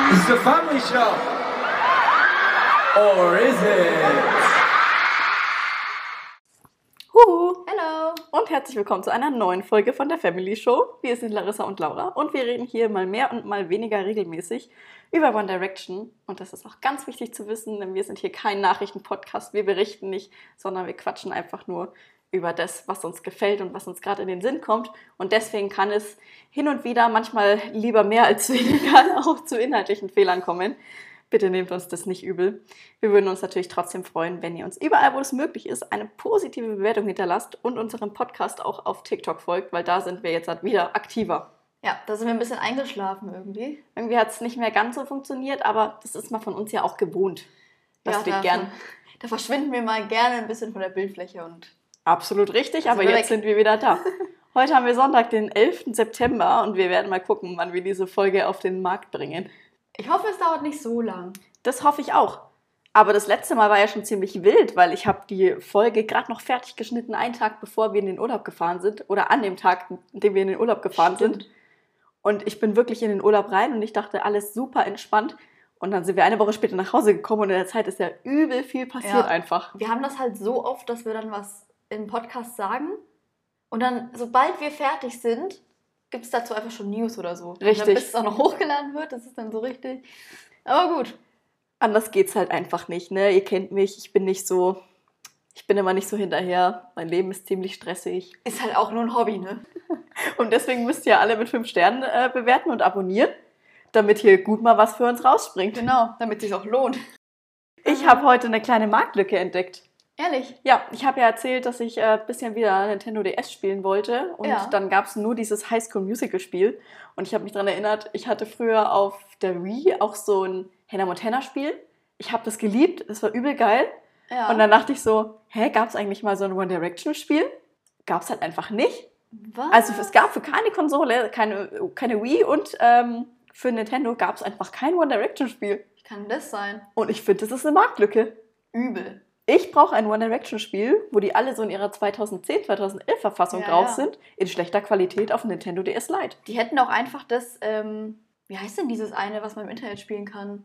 It's a family show. Or is it? Hello! Und herzlich willkommen zu einer neuen Folge von der Family Show. Wir sind Larissa und Laura und wir reden hier mal mehr und mal weniger regelmäßig über One Direction. Und das ist auch ganz wichtig zu wissen, denn wir sind hier kein Nachrichtenpodcast, wir berichten nicht, sondern wir quatschen einfach nur über das, was uns gefällt und was uns gerade in den Sinn kommt. Und deswegen kann es hin und wieder, manchmal lieber mehr als weniger, auch zu inhaltlichen Fehlern kommen. Bitte nehmt uns das nicht übel. Wir würden uns natürlich trotzdem freuen, wenn ihr uns überall, wo es möglich ist, eine positive Bewertung hinterlasst und unserem Podcast auch auf TikTok folgt, weil da sind wir jetzt halt wieder aktiver. Ja, da sind wir ein bisschen eingeschlafen irgendwie. Irgendwie hat es nicht mehr ganz so funktioniert, aber das ist man von uns ja auch gewohnt. Dass wir gern. Da verschwinden wir mal gerne ein bisschen von der Bildfläche und. Absolut richtig, aber jetzt sind wir wieder da. Heute haben wir Sonntag, den 11. September und wir werden mal gucken, wann wir diese Folge auf den Markt bringen. Ich hoffe, es dauert nicht so lang. Das hoffe ich auch. Aber das letzte Mal war ja schon ziemlich wild, weil ich habe die Folge gerade noch fertig geschnitten, einen Tag bevor wir in den Urlaub gefahren sind oder an dem Tag, an dem wir in den Urlaub gefahren sind. Und ich bin wirklich in den Urlaub rein und ich dachte, alles super entspannt. Und dann sind wir eine Woche später nach Hause gekommen und in der Zeit ist ja übel viel passiert einfach. Wir haben das halt so oft, dass wir dann was im Podcast sagen und dann, sobald wir fertig sind, gibt es dazu einfach schon News oder so. Richtig. Und dann, bis es auch noch hochgeladen wird, das ist dann so richtig. Aber gut. Anders geht's halt einfach nicht, ne? Ihr kennt mich, ich bin immer nicht so hinterher. Mein Leben ist ziemlich stressig. Ist halt auch nur ein Hobby, ne? Und deswegen müsst ihr alle mit 5 Sternen bewerten und abonnieren, damit hier gut mal was für uns rausspringt. Genau, damit es sich auch lohnt. Ich habe heute eine kleine Marktlücke entdeckt. Ehrlich? Ja, ich habe ja erzählt, dass ich ein bisschen wieder Nintendo DS spielen wollte. Und dann gab es nur dieses High School Musical Spiel. Und ich habe mich daran erinnert, ich hatte früher auf der Wii auch so ein Hannah Montana Spiel. Ich habe das geliebt, es war übel geil. Ja. Und dann dachte ich so, gab es eigentlich mal so ein One Direction Spiel? Gab es halt einfach nicht. Was? Also es gab für keine Konsole, keine Wii und für Nintendo gab es einfach kein One Direction Spiel. Wie kann das sein? Und ich finde, das ist eine Marktlücke. Übel. Ich brauche ein One Direction Spiel, wo die alle so in ihrer 2010, 2011 Verfassung drauf sind, in schlechter Qualität auf Nintendo DS Lite. Die hätten auch einfach das, wie heißt denn dieses eine, was man im Internet spielen kann?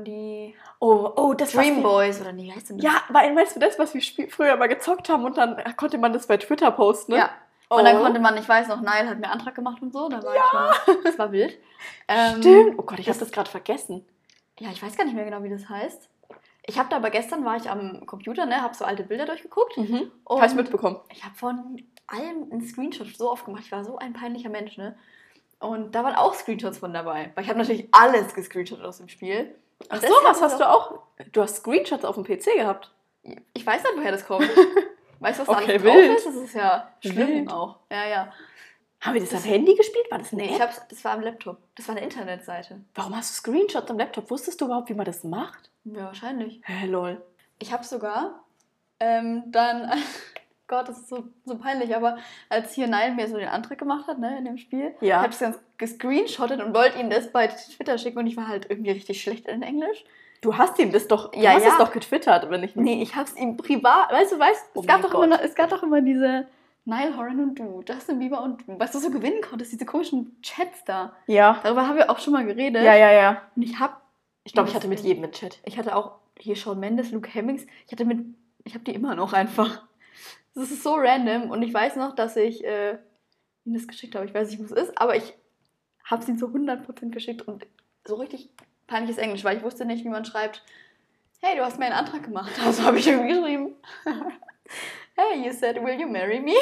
Das Dream Boys oder wie heißt denn das? Ja, weißt du das, was wir früher mal gezockt haben und dann konnte man das bei Twitter posten, ne? Ja. Und dann konnte man, ich weiß noch, Nile hat mir Antrag gemacht und so, da war ich schon, das war wild. Stimmt, oh Gott, ich habe das gerade vergessen. Ja, ich weiß gar nicht mehr genau, wie das heißt. Ich habe da aber gestern, war ich am Computer, ne, habe so alte Bilder durchgeguckt. Und Habe ich mitbekommen. Ich habe von allem einen Screenshot so oft gemacht, ich war so ein peinlicher Mensch, ne. Und da waren auch Screenshots von dabei, weil ich habe natürlich alles gescreenshottet aus dem Spiel. Ach so, was hast du auch? Du hast Screenshots auf dem PC gehabt? Ich weiß nicht, woher das kommt. Weißt du, was da Okay, alles drauf wild. ist? Das ist ja schlimm Wild. auch. Ja. Haben wir das auf Handy gespielt? War das ein Nee, App? das war am Laptop. Das war eine Internetseite. Warum hast du Screenshots am Laptop? Wusstest du überhaupt, wie man das macht? Ja, wahrscheinlich. Hä, lol. Ich habe sogar dann, Gott, das ist so peinlich, aber als hier Nile mir so den Antrag gemacht hat, ne, in dem Spiel, Ja. ich habe es ganz gescreenshottet und wollte ihm das bei Twitter schicken und ich war halt irgendwie richtig schlecht in Englisch. Du hast ihm das doch, Ja, du hast ja. es doch getwittert, wenn ich Nee, ich habe es ihm privat, weißt du, Oh es gab mein doch immer diese Nile Horan und du, Justin Bieber und du, weißt du, so gewinnen konntest, diese komischen Chats da. Ja. Darüber haben wir auch schon mal geredet. Ja. Und Ich glaube, ich hatte mit jedem mit Chat. Ich hatte auch hier Shawn Mendes, Luke Hemmings. Ich habe die immer noch einfach. Das ist so random. Und ich weiß noch, dass ich ihm das geschickt habe. Ich weiß nicht, wo es ist, aber ich habe es ihm zu 100% geschickt und so richtig peinliches Englisch, weil ich wusste nicht, wie man schreibt, hey, du hast mir einen Antrag gemacht. Also habe ich irgendwie geschrieben, hey, you said, will you marry me?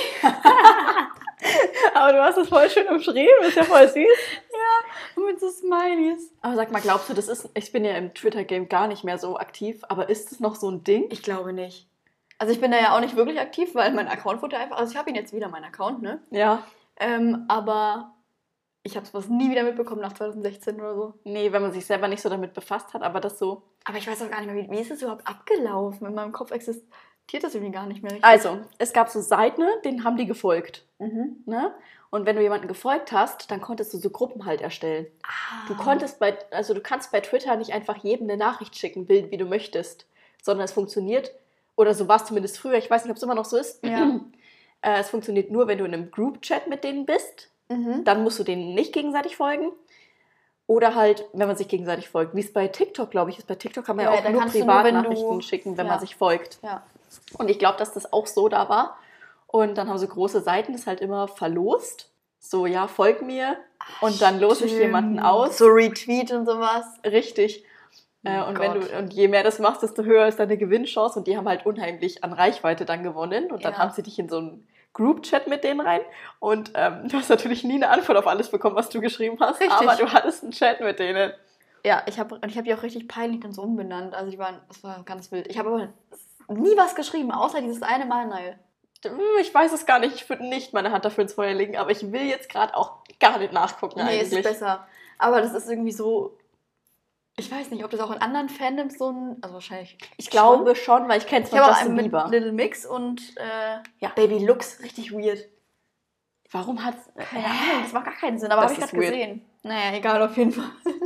Aber du hast es voll schön umschrieben, ist ja voll süß. Und mit so Smileys. Aber sag mal, glaubst du, ich bin ja im Twitter-Game gar nicht mehr so aktiv, aber ist das noch so ein Ding? Ich glaube nicht. Also ich bin da ja auch nicht wirklich aktiv, weil mein Account wurde einfach, also ich habe ihn jetzt wieder, mein Account, ne? Ja. Aber ich habe sowas nie wieder mitbekommen nach 2016 oder so. Nee, wenn man sich selber nicht so damit befasst hat, aber das so. Aber ich weiß auch gar nicht mehr, wie ist es überhaupt abgelaufen? In meinem Kopf existiert das irgendwie gar nicht mehr richtig. Also, es gab so Seiten, denen haben die gefolgt. Mhm. Ne? Und wenn du jemanden gefolgt hast, dann konntest du so Gruppen halt erstellen. Ah. Du kannst bei Twitter nicht einfach jedem eine Nachricht schicken, wild wie du möchtest, sondern es funktioniert, oder so war es zumindest früher, ich weiß nicht, ob es immer noch so ist, Ja. Es funktioniert nur, wenn du in einem Group-Chat mit denen bist, Mhm. dann musst du denen nicht gegenseitig folgen. Oder halt, wenn man sich gegenseitig folgt. Wie es bei TikTok, glaube ich, ist. Bei TikTok kann man ja Ja, auch da nur kannst du nur, wenn Privatnachrichten du- schicken, wenn Ja. man sich folgt. Ja. Und ich glaube, dass das auch so da war. Und dann haben so große Seiten das halt immer verlost. So, ja, folg mir. Und dann lose ich jemanden aus. So Retweet und sowas. Richtig. Oh Und, Gott. und je mehr das machst, desto höher ist deine Gewinnchance. Und die haben halt unheimlich an Reichweite dann gewonnen. Und dann Ja. haben sie dich in so einen Group-Chat mit denen rein. Und du hast natürlich nie eine Antwort auf alles bekommen, was du geschrieben hast. Richtig. Aber du hattest einen Chat mit denen. Ja, ich habe die auch richtig peinlich dann so umbenannt. Also das war ganz wild. Ich habe aber nie was geschrieben, außer dieses eine Mal, Neil. Ich weiß es gar nicht. Ich würde nicht meine Hand dafür ins Feuer legen. Aber ich will jetzt gerade auch gar nicht nachgucken Nee, es ist eigentlich. besser. Aber das ist irgendwie so. Ich weiß nicht, ob das auch in anderen Fandoms so ein. Also wahrscheinlich. Ich glaube schon, weil ich kenne es Ich von habe auch Justin einen mit Bieber. Little Mix und Ja. Baby Lux, richtig weird. Warum hat's... Keine Ahnung, das macht gar keinen Sinn, aber habe Das ich ist gerade weird. gesehen. Naja, egal, auf jeden Fall.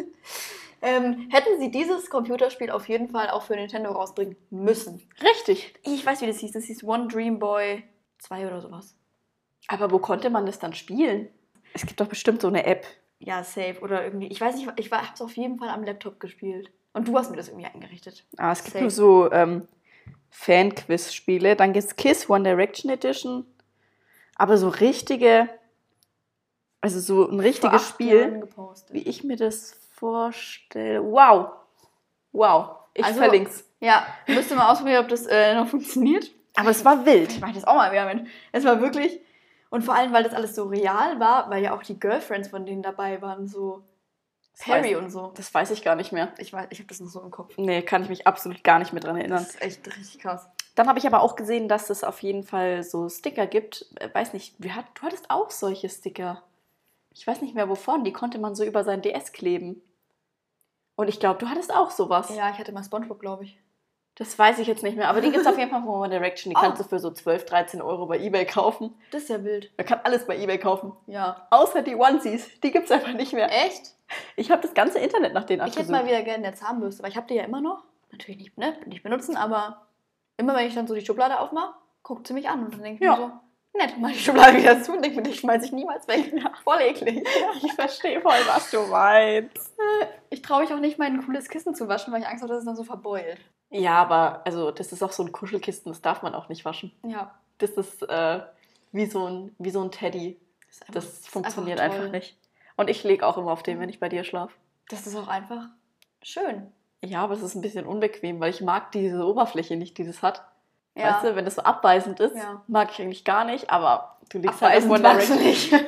Hätten sie dieses Computerspiel auf jeden Fall auch für Nintendo rausbringen müssen. Richtig. Ich weiß, wie das hieß. Das hieß One Dream Boy 2 oder sowas. Aber wo konnte man das dann spielen? Es gibt doch bestimmt so eine App. Ja, safe. Oder irgendwie. Ich weiß nicht, ich habe es auf jeden Fall am Laptop gespielt. Und du hast mir das irgendwie eingerichtet. Ah, es gibt Safe. nur so Fan-Quiz-Spiele. Dann gibt es Kiss One Direction Edition. Aber so richtige, also so ein richtiges Vor 8 Spiel, Jahren gepostet. wie ich mir das vorstelle. Wow. Wow. Ich Also- verlink's. Ja, müsste mal ausprobieren, ob das noch funktioniert. Aber es war wild. Ich mache das auch mal wieder, Mensch. Es war wirklich. Und vor allem, weil das alles so real war, weil ja auch die Girlfriends von denen dabei waren, so Perry und so. Das weiß ich gar nicht mehr. Ich weiß, ich habe das noch so im Kopf. Nee, kann ich mich absolut gar nicht mehr dran erinnern. Das ist echt richtig krass. Dann habe ich aber auch gesehen, dass es auf jeden Fall so Sticker gibt. Weiß nicht, du hattest auch solche Sticker. Ich weiß nicht mehr wovon. Die konnte man so über sein DS kleben. Und ich glaube, du hattest auch sowas. Ja, ich hatte mal Spongebob, glaube ich. Das weiß ich jetzt nicht mehr. Aber die gibt es auf jeden Fall von One Direction. Die Oh. kannst du für so 12, 13 Euro bei eBay kaufen. Das ist ja wild. Man kann alles bei eBay kaufen. Ja. Außer die Onesies. Die gibt es einfach nicht mehr. Echt? Ich habe das ganze Internet nach denen Ich hätte abgesucht. mal wieder gerne eine Zahnbürste, weil ich habe die ja immer noch. Natürlich nicht, ne? Nicht benutzen, aber immer wenn ich dann so die Schublade aufmache, guckt sie mich an und dann denke ich Ja. mir so, nett, mach die Schublade wieder zu und denke mir, die schmeiße ich niemals weg. Voll eklig. Ich verstehe voll, was du meinst. Ich traue mich auch nicht, mein cooles Kissen zu waschen, weil ich Angst habe, dass es dann so verbeult. Ja, aber also das ist auch so ein Kuschelkisten, das darf man auch nicht waschen. Ja. Das ist wie so ein Teddy. Das funktioniert einfach toll. einfach nicht. Und ich lege auch immer auf den, wenn ich bei dir schlafe. Das ist auch einfach schön. Ja, aber es ist ein bisschen unbequem, weil ich mag diese Oberfläche nicht, die das hat. Ja. Weißt du, wenn das so abweisend ist, Ja. mag ich eigentlich gar nicht, aber du liegst Abweisend halt auf One magst du Direction.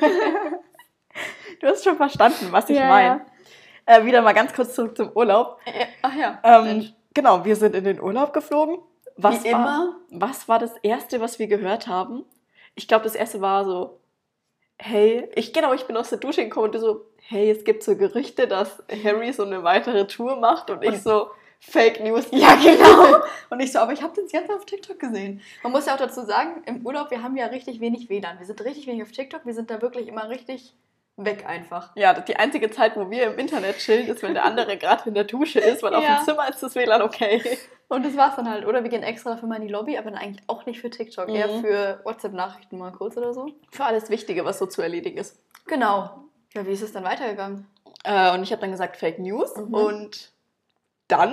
Du hast schon verstanden, was ich Ja, meine. Wieder mal ganz kurz zurück zum Urlaub. Ach ja. Genau, wir sind in den Urlaub geflogen. Wie immer. Was war das Erste, was wir gehört haben? Ich glaube, das Erste war so, hey, ich bin aus der Dusche gekommen und du so, hey, es gibt so Gerüchte, dass Harry so eine weitere Tour macht und ich so, Fake News. Ja, genau. Und ich so, aber ich habe das jetzt auf TikTok gesehen. Man muss ja auch dazu sagen, im Urlaub, wir haben ja richtig wenig WLAN. Wir sind richtig wenig auf TikTok, wir sind da wirklich immer richtig weg einfach. Ja, die einzige Zeit, wo wir im Internet chillen, ist, wenn der andere gerade in der Dusche ist, weil auf Ja. dem Zimmer ist das WLAN okay. Und das war's dann halt. Oder wir gehen extra dafür mal in die Lobby, aber dann eigentlich auch nicht für TikTok, eher für WhatsApp-Nachrichten mal kurz oder so. Für alles Wichtige, was so zu erledigen ist. Genau. Ja, wie ist es dann weitergegangen? Und ich habe dann gesagt Fake News Mhm. und dann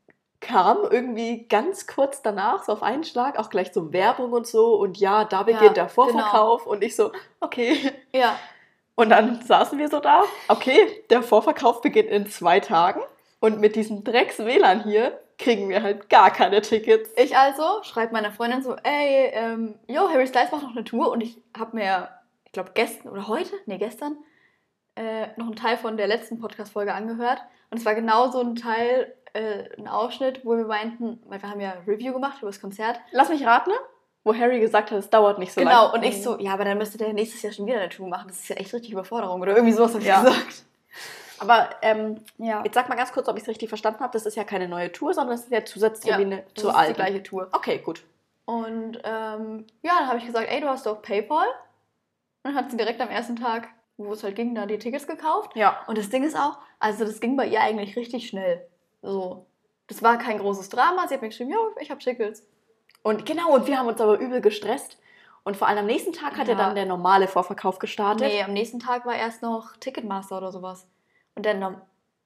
kam irgendwie ganz kurz danach, so auf einen Schlag, auch gleich so Werbung und so und ja, da beginnt Ja, der Vorverkauf und ich so, okay. Ja. Und dann saßen wir so da, okay, der Vorverkauf beginnt in 2 Tagen und mit diesem Drecks-WLAN hier kriegen wir halt gar keine Tickets. Ich also schreibe meiner Freundin so, ey, Harry Styles macht noch eine Tour und ich habe mir, ich glaube gestern oder heute, gestern, noch einen Teil von der letzten Podcast-Folge angehört und es war genau so ein Teil, ein Ausschnitt, wo wir meinten, weil wir haben ja Review gemacht über das Konzert. Lass mich raten, wo Harry gesagt hat, es dauert nicht so lange. Genau, und ich so, ja, aber dann müsste der nächstes Jahr schon wieder eine Tour machen, das ist ja echt richtig Überforderung oder irgendwie sowas habe ich Ja. gesagt. Aber Ja, jetzt sag mal ganz kurz, ob ich es richtig verstanden habe, das ist ja keine neue Tour, sondern es ist ja Zusatztermine das zur ist die alten. gleiche Tour. Okay, gut. Und dann habe ich gesagt, ey, du hast doch PayPal. Und dann hat sie direkt am ersten Tag, wo es halt ging, da die Tickets gekauft. Ja. Und das Ding ist auch, also das ging bei ihr eigentlich richtig schnell. So. Das war kein großes Drama. Sie hat mir geschrieben, ja, ich habe Tickets. Und genau, und wir haben uns aber übel gestresst. Und vor allem am nächsten Tag hat ja Ja. dann der normale Vorverkauf gestartet. Nee, am nächsten Tag war erst noch Ticketmaster oder sowas. Und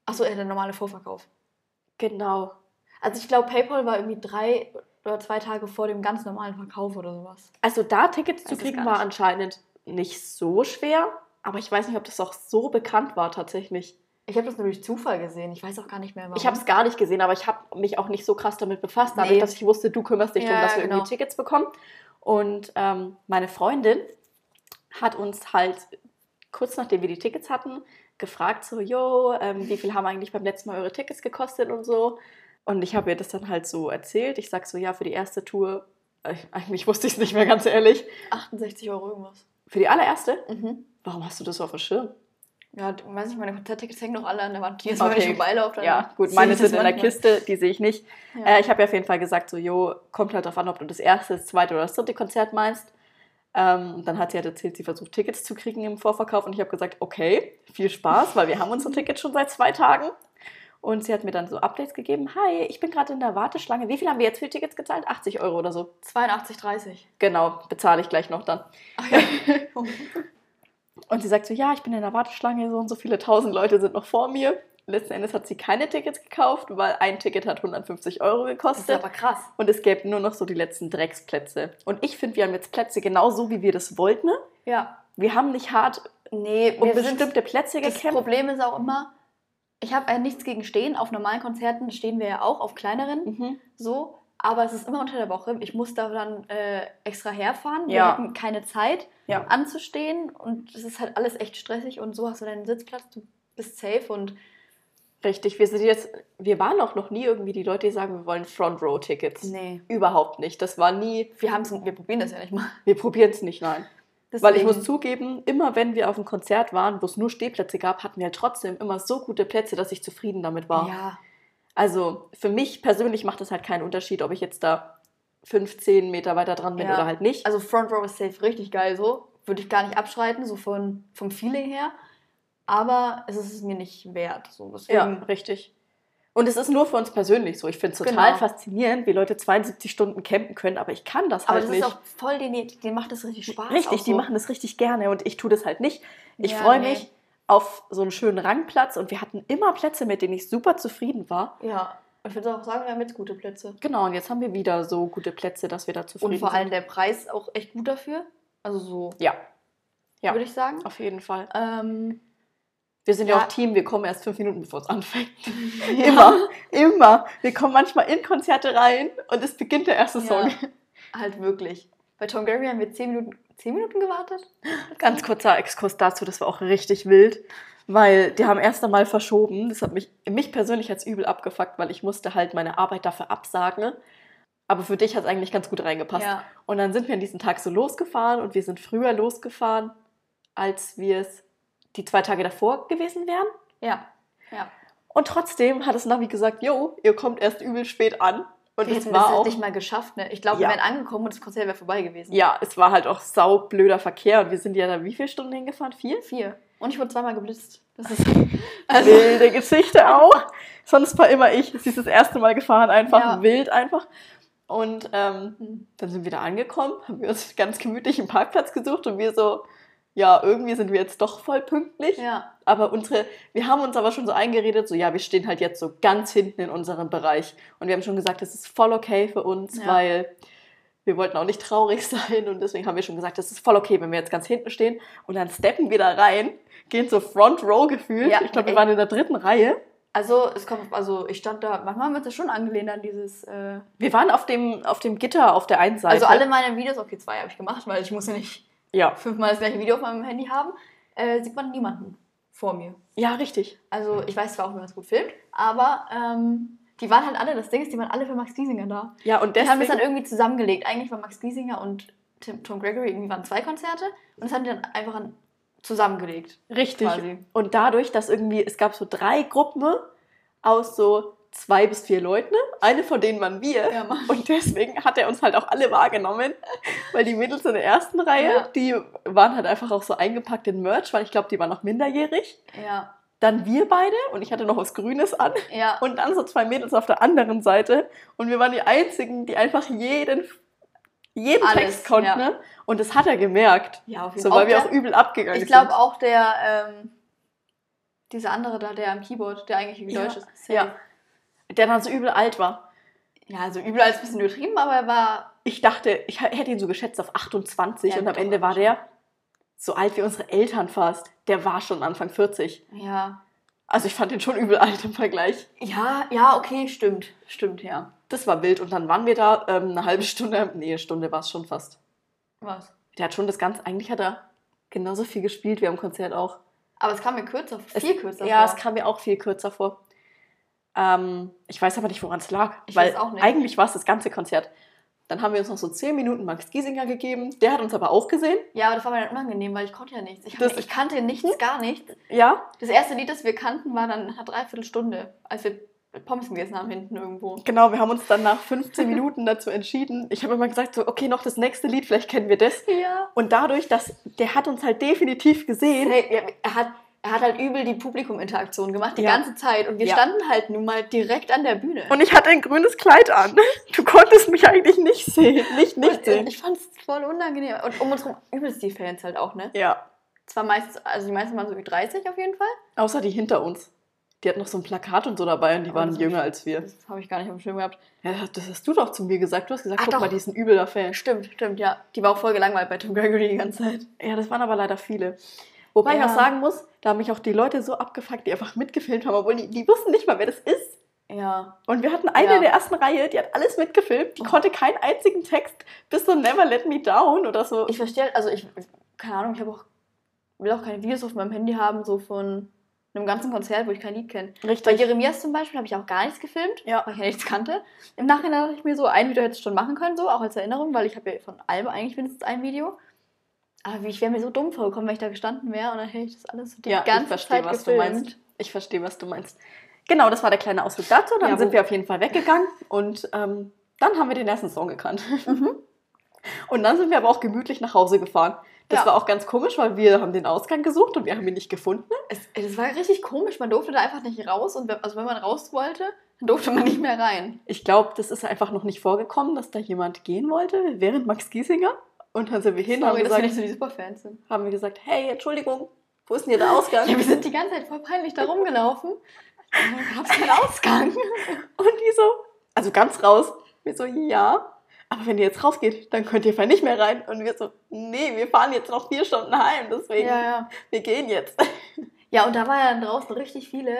Achso, der normale Vorverkauf. Genau. Also ich glaube, PayPal war irgendwie 3 oder 2 Tage vor dem ganz normalen Verkauf oder sowas. Also da Tickets zu Weiß es kriegen gar war nicht. anscheinend nicht so schwer, aber ich weiß nicht, ob das auch so bekannt war tatsächlich. Ich habe das nur durch Zufall gesehen. Ich weiß auch gar nicht mehr, warum. Ich habe es gar nicht gesehen, aber ich habe mich auch nicht so krass damit befasst, dadurch, Nee. dass ich wusste, du kümmerst dich darum, Ja, dass wir genau. irgendwie Tickets bekommen. Und meine Freundin hat uns halt kurz nachdem wir die Tickets hatten, gefragt so, jo, wie viel haben eigentlich beim letzten Mal eure Tickets gekostet und so. Und ich habe ihr das dann halt so erzählt. Ich sag so, ja, für die erste Tour, eigentlich wusste ich es nicht mehr, ganz ehrlich. 68 Euro irgendwas. Für die allererste? Mhm. Warum hast du das so auf dem Schirm? Ja, weiß nicht, meine Konzerttickets hängen noch alle an der Wand. Hier ist Okay. wenn ich vorbeilaufe, dann Ja, gut, sehe meine ich das sind in der manchmal. Kiste, die sehe ich nicht. Ja. Ich habe ja auf jeden Fall gesagt, so, jo, kommt halt drauf an, ob du das erste, das zweite oder das dritte Konzert meinst. Dann hat sie halt erzählt, sie versucht Tickets zu kriegen im Vorverkauf und ich habe gesagt, okay, viel Spaß, weil wir haben unsere Tickets schon seit 2 Tagen. Und sie hat mir dann so Updates gegeben, hi, ich bin gerade in der Warteschlange. Wie viel haben wir jetzt für die Tickets gezahlt? 80 Euro oder so. 82,30. Genau, bezahle ich gleich noch dann. Ach ja. Und sie sagt so, ja, ich bin in der Warteschlange, so und so viele 1000 Leute sind noch vor mir. Letzten Endes hat sie keine Tickets gekauft, weil ein Ticket hat 150 Euro Das ist gekostet. aber krass. Und es gäbe nur noch so die letzten Drecksplätze. Und ich finde, wir haben jetzt Plätze genau so, wie wir das wollten. Ja. Wir haben nicht hart Nee, um wir bestimmte sind, Plätze das gekämpft. Problem ist auch immer, ich habe nichts gegen Stehen. Auf normalen Konzerten stehen wir ja auch, auf kleineren Mhm. so. Aber es ist immer unter der Woche. Ich muss da dann extra herfahren. Wir Ja. hatten keine Zeit Ja. anzustehen. Und es ist halt alles echt stressig. Und so hast du deinen Sitzplatz, du bist safe. Und Richtig, wir waren auch noch nie irgendwie die Leute, die sagen, wir wollen Front-Row-Tickets. nee, Überhaupt nicht. Das war nie, wir probieren das ja nicht mal. wir probieren es nicht, nein. Weil ich Deswegen- muss zugeben, immer wenn wir auf einem Konzert waren, wo es nur Stehplätze gab, hatten wir trotzdem immer so gute Plätze, dass ich zufrieden damit war. Ja, Also für mich persönlich macht es halt keinen Unterschied, ob ich jetzt da 15 Meter weiter dran bin Ja. oder halt nicht. also Front Row ist safe richtig geil so. Würde ich gar nicht abschreiten, so vom Feeling her. Aber es ist es mir nicht wert. So. Ja, Deswegen, richtig. Und es ist nur für uns persönlich so. Ich finde es total Genau. faszinierend, wie Leute 72 Stunden campen können, aber ich kann das aber halt das nicht. ist auch voll, denen macht das richtig Spaß. Richtig, auch die so. machen das richtig gerne und ich tue das halt nicht. Ich Ja, freue nee. mich auf so einen schönen Rangplatz und wir hatten immer Plätze, mit denen ich super zufrieden war. Ja, ich würde auch sagen, wir haben jetzt gute Plätze. Genau, und jetzt haben wir wieder so gute Plätze, dass wir da zufrieden Und vor allem sind. der Preis auch echt gut dafür. Also so, Ja, ja. würde ich sagen. Auf jeden Fall. Ähm, Wir sind ja Ja. auch Team, wir kommen erst 5 Minuten, bevor es anfängt. ja. Immer. Wir kommen manchmal in Konzerte rein und es beginnt der erste Song. Ja, halt wirklich. Bei Tom Gary haben wir 10 Minuten gewartet. Ganz kurzer Exkurs dazu, das war auch richtig wild, weil die haben erst einmal verschoben. Das hat mich persönlich als übel abgefuckt, weil ich musste halt meine Arbeit dafür absagen. Aber für dich hat es eigentlich ganz gut reingepasst. Ja. Und dann sind wir an diesem Tag so losgefahren und wir sind früher losgefahren, als wir es die 2 Tage davor gewesen wären. Ja. Ja. Und trotzdem hat das Navi gesagt, jo, ihr kommt erst übel spät an. Und Wir es hätten war das auch, nicht mal geschafft, ne? Ich glaube, Ja. wir wären angekommen und das Konzert wäre vorbei gewesen. ja, es war halt auch saublöder Verkehr. Und wir sind ja da wie viele Stunden hingefahren? 4? 4. Und ich wurde 2-mal geblitzt. Das ist. Also, Wilde Geschichte auch. Sonst war immer ich. Sie ist das erste Mal gefahren, einfach Ja. wild einfach. Und dann sind wir da angekommen, haben wir uns ganz gemütlich einen Parkplatz gesucht und wir so, ja, irgendwie sind wir jetzt doch voll pünktlich. ja. Aber wir haben uns aber schon so eingeredet, so ja, wir stehen halt jetzt so ganz hinten in unserem Bereich. Und wir haben schon gesagt, das ist voll okay für uns, Ja. weil wir wollten auch nicht traurig sein. Und deswegen haben wir schon gesagt, das ist voll okay, wenn wir jetzt ganz hinten stehen. Und dann steppen wir da rein, gehen so Front Row gefühlt. Ja, Ich glaube, wir ey. waren in der 3. Reihe. Also ich stand da, manchmal haben wir das schon angelehnt an dieses. Wir waren auf dem Gitter auf der einen Seite. Also alle meine Videos, okay, 2 habe ich gemacht, weil ich muss ja nicht Ja, 5-mal das gleiche Video auf meinem Handy haben. Sieht man niemanden vor mir. ja, richtig. Also ich weiß zwar auch, wie man es gut filmt, aber die waren halt alle, das Ding ist, die waren alle für Max Giesinger da. Ja, und Die haben das deswegen, dann irgendwie zusammengelegt. Eigentlich war Max Giesinger und Tom Gregory irgendwie waren 2 Konzerte und das haben die dann einfach zusammengelegt. richtig. quasi. Und dadurch, dass irgendwie, es gab so 3 Gruppen aus so 2 bis 4 Leuten. Eine von denen waren wir. Ja, Mann. Und deswegen hat er uns halt auch alle wahrgenommen. Weil die Mädels in der ersten Reihe, Ja. die waren halt einfach auch so eingepackt in Merch, weil ich glaube, die waren noch minderjährig. Ja, Dann wir beide und ich hatte noch was Grünes an. ja. Und dann so 2 Mädels auf der anderen Seite. Und wir waren die Einzigen, die einfach jeden Alles, Text konnten. ja. Ne? Und das hat er gemerkt. Ja, auf jeden So, Fall. weil wir auch übel abgegangen Ich glaube sind. auch Dieser andere da, der am Keyboard, der eigentlich irgendwie deutsch ist. Safe. Ja. Der dann so übel alt war. Ja, also übel als ein bisschen übertrieben, aber er war... Ich dachte, ich hätte ihn so geschätzt auf 28 Ja, und am doch, Ende war schon. der so alt wie unsere Eltern fast. Der war schon Anfang 40. Ja. Also ich fand ihn schon übel alt im Vergleich. Ja, okay, stimmt. Stimmt, ja. Das war wild. Und dann waren wir da eine halbe Stunde, nee, eine Stunde war es schon fast. Was? Der hat schon das Ganze, eigentlich hat er genauso viel gespielt wie am Konzert auch. Aber es kam mir viel kürzer Ja, vor. es kam mir auch viel kürzer vor. Ich weiß aber nicht, woran es lag. Ich weil weiß auch nicht. Eigentlich war es das ganze Konzert. Dann haben wir uns noch so 10 Minuten Max Giesinger gegeben. Der hat uns aber auch gesehen. Ja, aber das war mir dann unangenehm, weil ich konnte ja nichts. Ich kannte nichts, gar nichts. Ja. Das erste Lied, das wir kannten, war dann nach einer Dreiviertelstunde, als wir Pommes gegessen haben hinten irgendwo. Genau, wir haben uns dann nach 15 Minuten dazu entschieden. Ich habe immer gesagt, so, okay, noch das nächste Lied, vielleicht kennen wir das. Ja. Und dadurch, dass der hat uns halt definitiv gesehen. Hey, er hat halt übel die Publikuminteraktion gemacht, die Ja. ganze Zeit. Und wir Ja. standen halt nun mal direkt an der Bühne. Und ich hatte ein grünes Kleid an. Du konntest mich eigentlich nicht sehen. Nicht Und sehen. ich fand es voll unangenehm. Und um uns rum übelst die Fans halt auch, ne? Ja. Zwar meistens, also die meisten waren so wie 30 auf jeden Fall. Außer die hinter uns. Die hatten noch so ein Plakat und so dabei und die Oh, waren das hab jünger ich- als wir. Das habe ich gar nicht auf dem Schirm gehabt. Ja, das hast du doch zu mir gesagt. Du hast gesagt, Ach, guck doch. mal, die ist ein übler Fan. Stimmt, ja. Die war auch voll gelangweilt bei Tom Gregory die ganze Zeit. Ja, das waren aber leider viele. Wobei ich Ja. auch sagen muss, da haben mich auch die Leute so abgefuckt, die einfach mitgefilmt haben, obwohl die wussten nicht mal, wer das ist. Ja. Und wir hatten eine Ja. in der ersten Reihe, die hat alles mitgefilmt. Die konnte keinen einzigen Text bis so Never Let Me Down oder so. Ich verstehe, also keine Ahnung, will auch keine Videos auf meinem Handy haben, so von einem ganzen Konzert, wo ich kein Lied kenne. Bei Richtig. Jeremias zum Beispiel habe ich auch gar nichts gefilmt, Ja. weil ich ja nichts kannte. Im Nachhinein dachte ich mir so, ein Video hätte ich schon machen können, so, auch als Erinnerung, weil ich habe ja von allem eigentlich mindestens ein Video. Aber ich wäre mir so dumm vorgekommen, wenn ich da gestanden wäre und dann hätte ich das alles so die Ja, ich ganze verstehe, Zeit was du gefilmt. meinst. Ich verstehe, was du meinst. Genau, das war der kleine Ausflug dazu. Dann Ja, sind wo- wir auf jeden Fall weggegangen und dann haben wir den ersten Song gekannt. Mhm. Und dann sind wir aber auch gemütlich nach Hause gefahren. Das Ja. war auch ganz komisch, weil wir haben den Ausgang gesucht und wir haben ihn nicht gefunden. Das war richtig komisch, man durfte da einfach nicht raus und also wenn man raus wollte, dann durfte man nicht mehr rein. Ich glaube, das ist einfach noch nicht vorgekommen, dass da jemand gehen wollte, während Max Giesinger. Und dann sind wir hin und Sorry, dass wir haben nicht so die Superfans sind. gesagt, hey, Entschuldigung, wo ist denn hier der Ausgang? Ja, wir sind die ganze Zeit voll peinlich da rumgelaufen. Da gab es keinen Ausgang. Und die so, also ganz raus. Wir so, ja, aber wenn ihr jetzt rausgeht, dann könnt ihr vielleicht nicht mehr rein. Und wir so, nee, wir fahren jetzt noch 4 Stunden heim, deswegen, Ja. wir gehen jetzt. Ja, und da waren ja dann draußen richtig viele,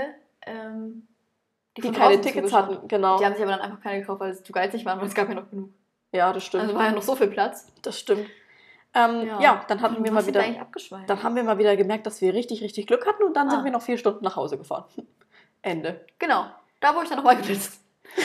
Die von keine draußen Tickets zugeschaut. hatten, genau. Die haben sich aber dann einfach keine gekauft, weil sie zu geizig waren, weil es gab ja noch genug. Ja, das stimmt. Also war ja noch so viel Platz. Das stimmt. Ja, dann hatten wir Was mal sind wieder, eigentlich abgeschweift? dann haben wir mal wieder gemerkt, dass wir richtig, richtig Glück hatten und dann Ah. sind wir noch 4 Stunden nach Hause gefahren. Ende. Genau, da wurde ich dann nochmal geblitzt.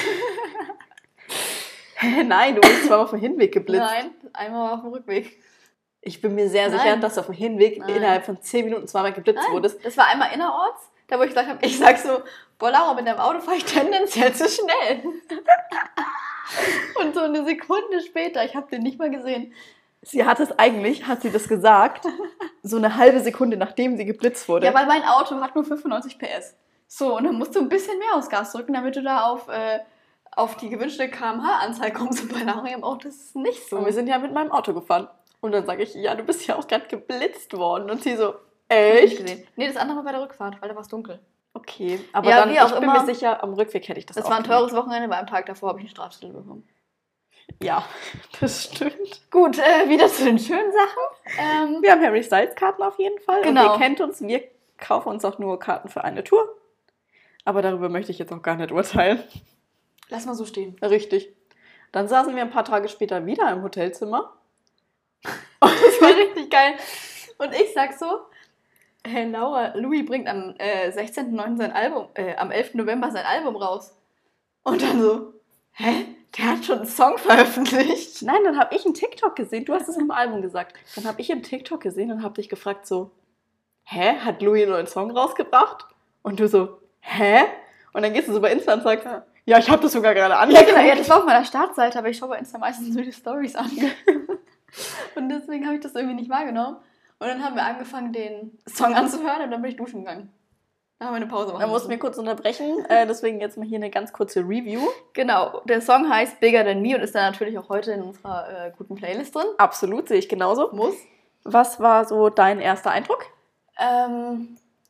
Nein, du wurdest zwar auf dem Hinweg geblitzt. Nein, einmal auf dem Rückweg. Ich bin mir sehr Nein. sicher, dass du auf dem Hinweg Nein. innerhalb von 10 Minuten zweimal geblitzt Nein, wurdest. das war einmal innerorts, da wo ich gesagt habe, ich sag so, boah Laura, mit deinem Auto fahre ich tendenziell zu schnell. Und so eine Sekunde später, ich habe den nicht mal gesehen. Sie hat sie das gesagt, so eine halbe Sekunde nachdem sie geblitzt wurde. Ja, weil mein Auto hat nur 95 PS. So, und dann musst du ein bisschen mehr aufs Gas drücken, damit du da auf die gewünschte kmh-Anzahl kommst. Und bei Laura im Auto ist es nicht so. Und wir sind ja mit meinem Auto gefahren. Und dann sage ich, ja, du bist ja auch gerade geblitzt worden. Und sie so, Hab ich echt? gesehen. Nee, das andere war bei der Rückfahrt, weil da war es dunkel. Okay, aber Ja, dann, wie auch ich bin immer. mir sicher, am Rückweg hätte ich das Das auch war ein gemacht. teures Wochenende, weil am Tag davor habe ich eine Strafzettel bekommen. Ja, das stimmt. Gut, wieder zu den schönen Sachen. Wir haben Harry Styles Karten auf jeden Fall. Genau. Und ihr kennt uns, wir kaufen uns auch nur Karten für eine Tour. Aber darüber möchte ich jetzt auch gar nicht urteilen. Lass mal so stehen. Richtig. Dann saßen wir ein paar Tage später wieder im Hotelzimmer. Das war richtig geil. Und ich sag so, hey Laura, Louis bringt am 16.09. sein Album, am 11. November sein Album raus. Und dann so, hä? Der hat schon einen Song veröffentlicht. Nein, dann habe ich einen TikTok gesehen. Du hast es im Album gesagt. Dann habe ich im TikTok gesehen und habe dich gefragt so, hä? Hat Louis einen neuen Song rausgebracht? Und du so, hä? Und dann gehst du so bei Insta und sagst, ja, ich habe das sogar gerade Ja, angeguckt. genau, ja, das war auf meiner Startseite, aber ich schaue bei Insta meistens nur die Stories an. Und deswegen habe ich das irgendwie nicht wahrgenommen. Und dann haben wir angefangen, den Song anzuhören und dann bin ich duschen gegangen. Da haben wir eine Pause machen Dann mussten wir müssen. kurz unterbrechen. Deswegen jetzt mal hier eine ganz kurze Review. Genau, der Song heißt Bigger Than Me und ist dann natürlich auch heute in unserer guten Playlist drin. Absolut, sehe ich genauso. Muss. Was war so dein erster Eindruck?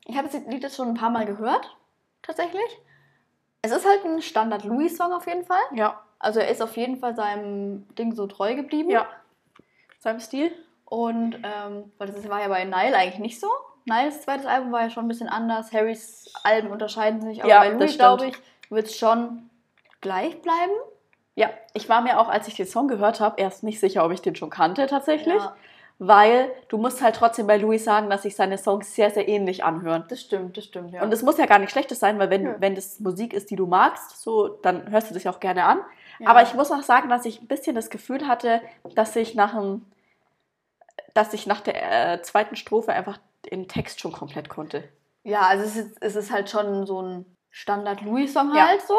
Ich habe das Lied jetzt schon ein paar Mal gehört, tatsächlich. Es ist halt ein Standard-Louis-Song auf jeden Fall. Ja. Also er ist auf jeden Fall seinem Ding so treu geblieben. Ja. Seinem Stil. Und, weil das war ja bei Nile eigentlich nicht so. Niles zweites Album war ja schon ein bisschen anders. Harrys Alben unterscheiden sich, aber Ja, bei das Louis, stimmt. glaube ich, wird es schon gleich bleiben. Ja, ich war mir auch, als ich den Song gehört habe, erst nicht sicher, ob ich den schon kannte tatsächlich. Ja. Weil du musst halt trotzdem bei Louis sagen, dass sich seine Songs sehr, sehr ähnlich anhören. Das stimmt, ja. Und es muss ja gar nicht Schlechtes sein, weil Nö. wenn das Musik ist, die du magst, so, dann hörst du das ja auch gerne an. Ja. Aber ich muss auch sagen, dass ich ein bisschen das Gefühl hatte, dass ich nach der zweiten Strophe einfach den Text schon komplett konnte. Ja, also es ist halt schon so ein Standard-Louis-Song Ja. halt so.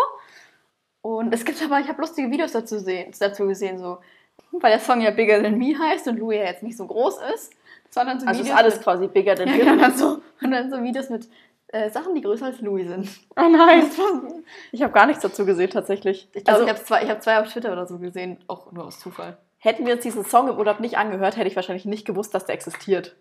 Und es gibt aber, ich habe lustige Videos dazu gesehen, so, weil der Song ja Bigger Than Me heißt und Louis ja jetzt nicht so groß ist, sondern so Also ist Videos alles mit, quasi bigger than ja, you. genau, und dann so Videos mit Sachen, die größer als Louis sind. Oh nein. Ich habe gar nichts dazu gesehen tatsächlich. Ich glaube, Also, ich hab zwei auf Twitter oder so gesehen, auch nur aus Zufall. hätten wir uns diesen Song im Urlaub nicht angehört, hätte ich wahrscheinlich nicht gewusst, dass der existiert.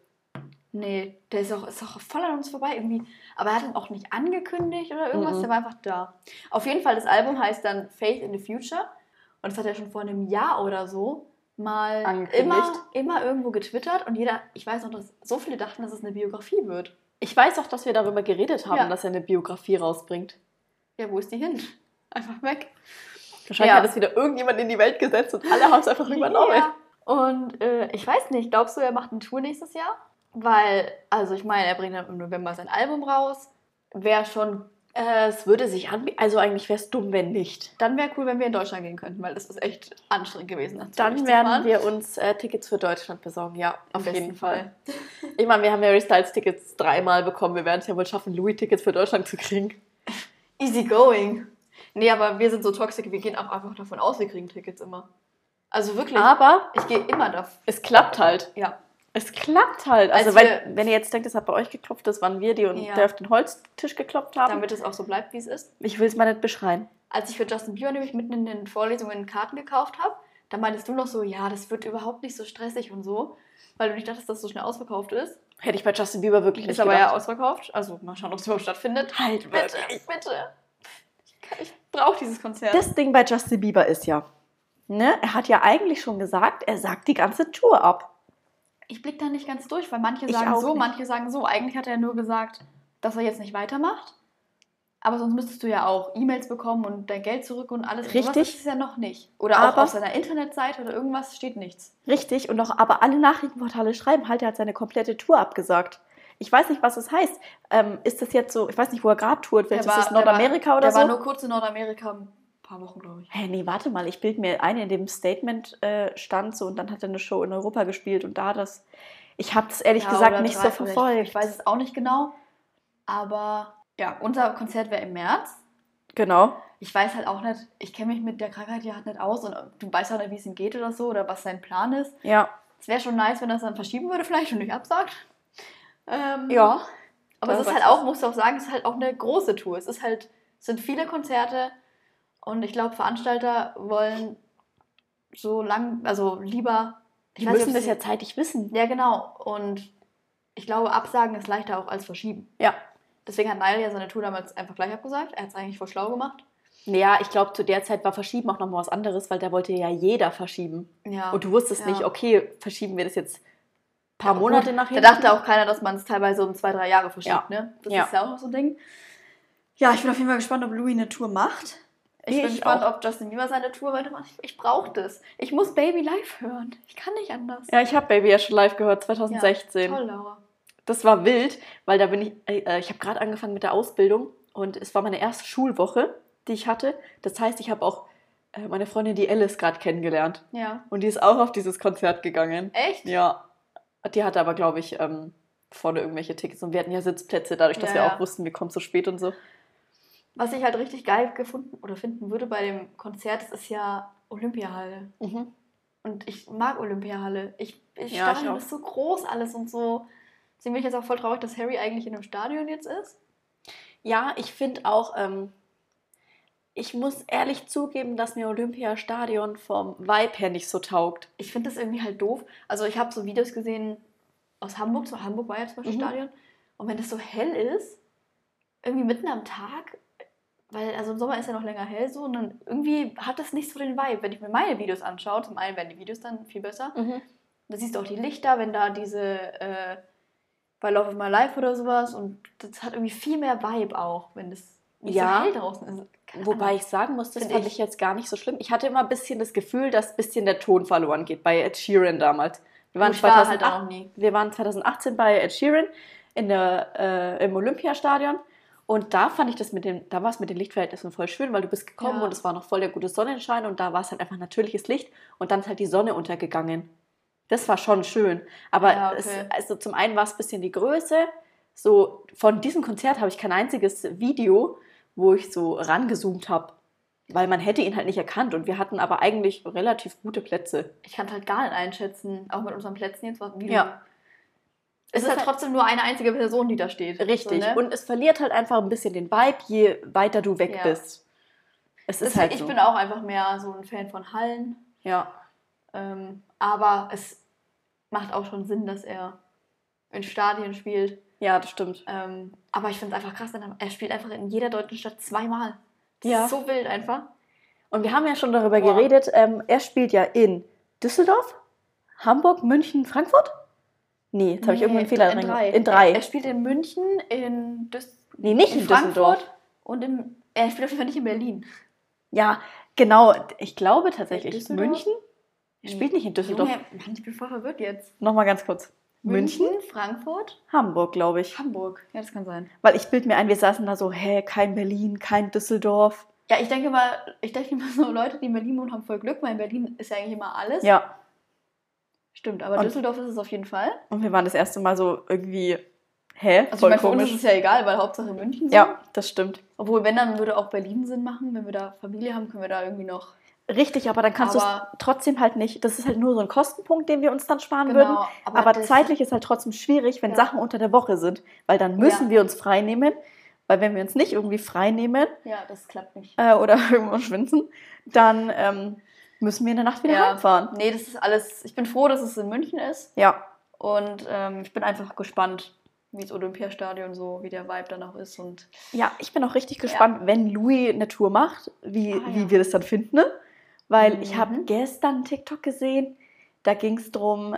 Nee, der ist auch voll an uns vorbei irgendwie. Aber er hat ihn auch nicht angekündigt oder irgendwas, Mhm. der war einfach da. Auf jeden Fall, das Album heißt dann Faith in the Future. Und das hat er schon vor einem Jahr oder so mal Angekündigt. immer irgendwo getwittert. Und ich weiß noch, dass so viele dachten, dass es eine Biografie wird. Ich weiß auch, dass wir darüber geredet haben, Ja. dass er eine Biografie rausbringt. Ja, wo ist die hin? Einfach weg. Wahrscheinlich Ja. hat es wieder irgendjemand in die Welt gesetzt und alle haben es einfach übernommen. Ja. Und ich weiß nicht, glaubst du, er macht eine Tour nächstes Jahr? Weil, also ich meine, er bringt dann im November sein Album raus. Wäre schon, Es würde sich anbieten. Also eigentlich wäre es dumm, wenn nicht. dann wäre cool, wenn wir in Deutschland gehen könnten, weil das ist echt anstrengend gewesen. nach Dann Zürich zu werden fahren. wir uns Tickets für Deutschland besorgen, ja, Am auf jeden besten Fall. Ich meine, wir haben Harry Styles Tickets 3-mal bekommen. Wir werden es ja wohl schaffen, Louis Tickets für Deutschland zu kriegen. Easy going. Nee, aber wir sind so toxisch, wir gehen auch einfach davon aus, wir kriegen Tickets immer. Also wirklich, Aber ich gehe immer davon. es klappt halt. Ja. Es klappt halt. Also, Als wenn ihr jetzt denkt, es hat bei euch geklopft, das waren wir, die Ja. der auf den Holztisch geklopft haben. Damit es auch so bleibt, wie es ist. Ich will es mal nicht beschreien. Als ich für Justin Bieber nämlich mitten in den Vorlesungen Karten gekauft habe, da meintest du noch so, ja, das wird überhaupt nicht so stressig und so, weil du nicht dachtest, dass es so schnell ausverkauft ist. Hätte ich bei Justin Bieber wirklich Ist nicht aber ja gedacht. ausverkauft. Also mal schauen, ob es überhaupt stattfindet. Halt Bitte, wirklich. bitte. Ich brauche dieses Konzert. Das Ding bei Justin Bieber ist ja, ne, er hat ja eigentlich schon gesagt, er sagt die ganze Tour ab. Ich blicke da nicht ganz durch, weil manche Ich sagen auch so, nicht. manche sagen so. Eigentlich hat er nur gesagt, dass er jetzt nicht weitermacht. Aber sonst müsstest du ja auch E-Mails bekommen und dein Geld zurück und alles. Richtig. Sowas ist es ja noch nicht. Oder auch Aber- auf seiner Internetseite oder irgendwas steht nichts. Richtig, und auch aber alle Nachrichtenportale schreiben halt, er hat seine komplette Tour abgesagt. Ich weiß nicht, was das heißt. Ist das jetzt so, ich weiß nicht, wo er gerade tourt, vielleicht ist das Nordamerika oder der so? war nur kurz in Nordamerika, ein paar Wochen, glaube ich. Hä, nee, warte mal, ich bilde mir ein, in dem Statement stand so und dann hat er eine Show in Europa gespielt und da das. Ich habe das ehrlich Ja, gesagt oder nicht drei, so oder verfolgt. Ich weiß es auch nicht genau. Aber ja, unser Konzert wäre im März. Genau. Ich weiß halt auch nicht, ich kenne mich mit der Krankheit ja halt nicht aus und du weißt auch nicht, wie es ihm geht oder so oder was sein Plan ist. Ja. Es wäre schon nice, wenn er es dann verschieben würde vielleicht und nicht absagt. Ja. Aber es Da ist weiß halt ich. auch, musst du auch sagen, es ist halt auch eine große Tour. Es sind viele Konzerte und ich glaube, Veranstalter wollen so lang, also lieber. Die weiß nicht, müssen ob das sie- ja zeitig wissen. Ja, genau. Und ich glaube, absagen ist leichter auch als verschieben. Ja. Deswegen hat Niall ja seine Tour damals einfach gleich abgesagt. Er hat es eigentlich voll schlau gemacht. Naja, ich glaube, zu der Zeit war Verschieben auch nochmal was anderes, weil da wollte ja jeder verschieben. Ja. Und du wusstest Ja. nicht, okay, verschieben wir das jetzt ein paar Ja, Monate gut, nach Da hinten? dachte auch keiner, dass man es teilweise um 2-3 Jahre verschiebt. Ja. Ne? Das Ja. ist ja auch noch so ein Ding. Ja, ich bin auf jeden Fall gespannt, ob Louis eine Tour macht. Ich Nee, bin ich gespannt, auch. ob Justin Bieber seine Tour weitermacht. Ich brauche das. Ich muss Baby live hören. Ich kann nicht anders. Ja, ich habe Baby ja schon live gehört, 2016. Ja, toll, Laura. Das war wild, weil da bin ich habe gerade angefangen mit der Ausbildung und es war meine erste Schulwoche, die ich hatte. Das heißt, ich habe auch meine Freundin, die Alice, gerade kennengelernt. Ja. Und die ist auch auf dieses Konzert gegangen. Echt? Ja. Die hatte aber, glaube ich, vorne irgendwelche Tickets. Und wir hatten ja Sitzplätze, dadurch, dass Ja, wir ja. auch wussten, wir kommen so spät und so. Was ich halt richtig geil gefunden oder finden würde bei dem Konzert, das ist ja Olympiahalle. Mhm. Und ich mag Olympiahalle. Ja, ich Stadion auch. ist so groß alles und so. Deswegen bin ich jetzt auch voll traurig, dass Harry eigentlich in einem Stadion jetzt ist. Ja, ich finde auch, ich muss ehrlich zugeben, dass mir Olympiastadion vom Vibe her nicht so taugt. Ich finde das irgendwie halt doof. Also ich habe so Videos gesehen aus Hamburg. So Hamburg war ja zum Beispiel Mhm. Stadion. Und wenn es so hell ist, irgendwie mitten am Tag, weil also im Sommer ist ja noch länger hell so und dann irgendwie hat das nicht so den Vibe. Wenn ich mir meine Videos anschaue, zum einen werden die Videos dann viel besser, da siehst du auch die Lichter, wenn da diese bei Love of My Life oder sowas und das hat irgendwie viel mehr Vibe auch, wenn das nicht so hell draußen ist. Keine Wobei Ahnung. ich sagen muss, das Find fand ich jetzt gar nicht so schlimm. Ich hatte immer ein bisschen das Gefühl, dass ein bisschen der Ton verloren geht bei Ed Sheeran damals. Wir waren, Ich war halt auch noch nie. wir waren 2018 bei Ed Sheeran im Olympiastadion und da fand ich das da war es mit den Lichtverhältnissen voll schön, weil du bist gekommen Ja. und es war noch voll der gute Sonnenschein und da war es halt einfach natürliches Licht und dann ist halt die Sonne untergegangen. Das war schon schön. Aber Ja, okay. also zum einen war es ein bisschen die Größe. So von diesem Konzert habe ich kein einziges Video, wo ich so rangezoomt habe. Weil man hätte ihn halt nicht erkannt. Und wir hatten aber eigentlich relativ gute Plätze. Ich kann es halt gar nicht einschätzen, auch mit unseren Plätzen jetzt. Wie Ja. Es ist halt trotzdem nur eine einzige Person, die da steht. Richtig. So, ne? Und es verliert halt einfach ein bisschen den Vibe, je weiter du weg Ja. bist. Es ist Deswegen, halt ich so. bin auch einfach mehr so ein Fan von Hallen. Ja. Aber es macht auch schon Sinn, dass er in Stadien spielt. Ja, das stimmt. Aber ich finde es einfach krass, denn er spielt einfach in jeder deutschen Stadt zweimal. Das Ja. ist so wild einfach. Und wir haben ja schon darüber Boah. geredet. Er spielt ja in Düsseldorf, Hamburg, München, Frankfurt? Nee, jetzt habe ich irgendwo einen Fehler in reingemacht. drei. In drei. Er spielt in München, Nee, nicht in Düsseldorf. und er spielt auf jeden Fall nicht in Berlin. Ja, genau. Ich glaube tatsächlich. Düsseldorf? München? Er spielt nicht in Düsseldorf. Junge, Mann, ich bin voll verwirrt jetzt. Nochmal ganz kurz. München? Frankfurt, Hamburg, glaube ich. Hamburg. Ja, das kann sein. Weil ich bild mir ein, wir saßen da so, kein Berlin, kein Düsseldorf. Ja, ich denke mal so, Leute, die in Berlin wohnen, haben voll Glück, weil in Berlin ist ja eigentlich immer alles. Ja. Stimmt, aber Und- Düsseldorf ist es auf jeden Fall. Und wir waren das erste Mal so irgendwie, Also ich voll meine, für uns komisch. ist es ja egal, weil Hauptsache München so. Ja, das stimmt. Obwohl, wenn, dann würde auch Berlin Sinn machen. Wenn wir da Familie haben, können wir da irgendwie noch... Richtig, aber dann kannst du es Aber- trotzdem halt nicht. Das ist halt nur so ein Kostenpunkt, den wir uns dann sparen würden. Genau, Aber das- zeitlich ist halt trotzdem schwierig, wenn Ja. Sachen unter der Woche sind. Weil dann müssen Ja. wir uns frei nehmen. Weil wenn wir uns nicht irgendwie frei nehmen Ja, das klappt nicht. oder irgendwo schwänzen, dann müssen wir in der Nacht wieder heimfahren. Nee, das ist alles... Ich bin froh, dass es in München ist. Ja, Und ich bin einfach gespannt, wie das Olympiastadion so, wie der Vibe dann auch ist. Und ja, ich bin auch richtig gespannt, wenn Louis eine Tour macht, wie ja. wir das dann finden. Ne? Weil ich Mhm. habe gestern einen TikTok gesehen, da ging es darum,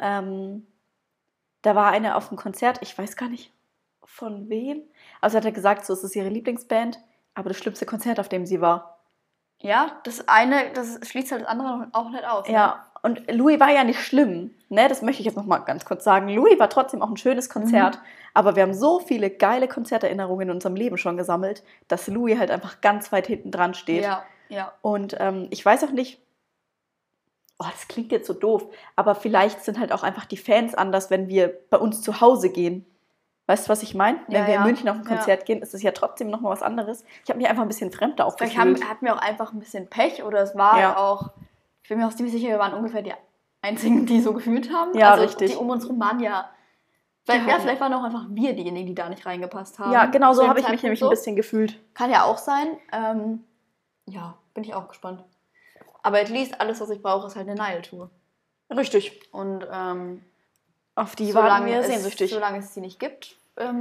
da war eine auf dem Konzert, ich weiß gar nicht von wem. Also hat er gesagt, so, es ist ihre Lieblingsband, aber das schlimmste Konzert, auf dem sie war. ja, das eine, das schließt halt das andere auch nicht aus. Ne? Ja, und Louis war ja nicht schlimm, ne? Das möchte ich jetzt nochmal ganz kurz sagen. Louis war trotzdem auch ein schönes Konzert, aber wir haben so viele geile Konzerterinnerungen in unserem Leben schon gesammelt, dass Louis halt einfach ganz weit hinten dran steht. Ja, ja. Und ich weiß auch nicht, das klingt jetzt so doof, aber vielleicht sind halt auch einfach die Fans anders, wenn wir bei uns zu Hause gehen. Weißt du, was ich meine? Wenn Ja, wir in ja. München auf ein Konzert gehen, ist es ja trotzdem nochmal was anderes. Ich habe mich einfach ein bisschen fremder auch Vielleicht gefühlt. hatten wir auch einfach ein bisschen Pech oder es war Ja. halt auch, ich bin mir auch ziemlich sicher, wir waren ungefähr die Einzigen, die so gefühlt haben. Ja, also richtig. Die um uns rum waren ja, vielleicht, Die hatten- vielleicht waren auch einfach wir diejenigen, die da nicht reingepasst haben. Ja, genau so Zu dem habe ich mich Zeitpunkt nämlich so. ein bisschen gefühlt. Kann ja auch sein. Ja, bin ich auch gespannt. Aber at least alles, was ich brauche, ist halt eine Nile-Tour. Richtig. Und Auf die warten wir sehnsüchtig. solange es sie nicht gibt,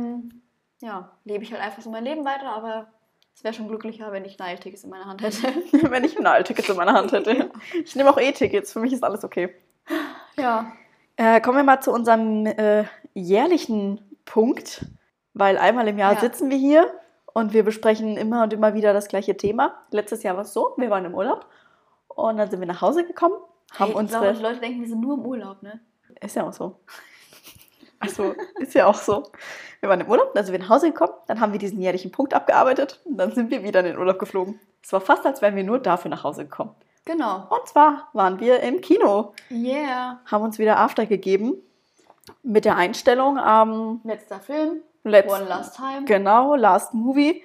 ja, lebe ich halt einfach so mein Leben weiter, aber es wäre schon glücklicher, wenn ich Nile-Tickets in meiner Hand hätte. Wenn ich Nile-Tickets in meiner Hand hätte. Ich nehme auch E-Tickets, für mich ist alles okay. Ja. Kommen wir mal zu unserem jährlichen Punkt, weil einmal im Jahr Ja. sitzen wir hier und wir besprechen immer und immer wieder das gleiche Thema. Letztes Jahr war es so, wir waren im Urlaub und dann sind wir nach Hause gekommen, haben Hey, ich glaube, unsere... die Leute denken, wir sind nur im Urlaub, ne? Ist ja auch so. Also, ist ja auch so. Wir waren im Urlaub, dann sind wir nach Hause gekommen, dann haben wir diesen jährlichen Punkt abgearbeitet und dann sind wir wieder in den Urlaub geflogen. Es war fast, als wären wir nur dafür nach Hause gekommen. Genau. Und zwar waren wir im Kino, Yeah. haben uns wieder After gegeben mit der Einstellung Letzter Film. Let's, One Last Time. genau, Last Movie.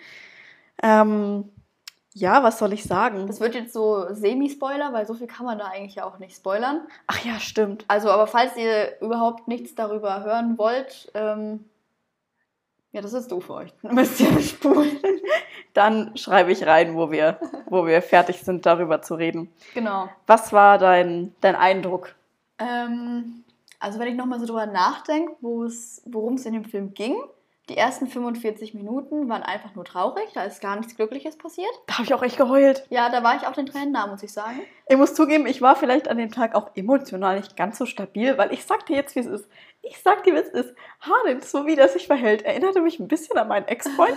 Ja, was soll ich sagen? Das wird jetzt so Semi-Spoiler, weil so viel kann man da eigentlich ja auch nicht spoilern. Ach ja, stimmt. Also, aber falls ihr überhaupt nichts darüber hören wollt, ja, das ist doof für euch. Dann müsst ihr spulen. Dann schreibe ich rein, wo wir fertig sind, darüber zu reden. Genau. Was war dein Eindruck? Also wenn ich nochmal so drüber nachdenke, worum es in dem Film ging, Die ersten 45 Minuten waren einfach nur traurig, da ist gar nichts Glückliches passiert. Da habe ich auch echt geheult. Ja, da war ich auch den Tränen nah, muss ich sagen. Ich muss zugeben, ich war vielleicht an dem Tag auch emotional nicht ganz so stabil, weil ich sag dir jetzt, wie es ist. Ich sag dir, wie es ist. Harden, so wie der sich verhält, erinnerte mich ein bisschen an meinen Ex-Freund.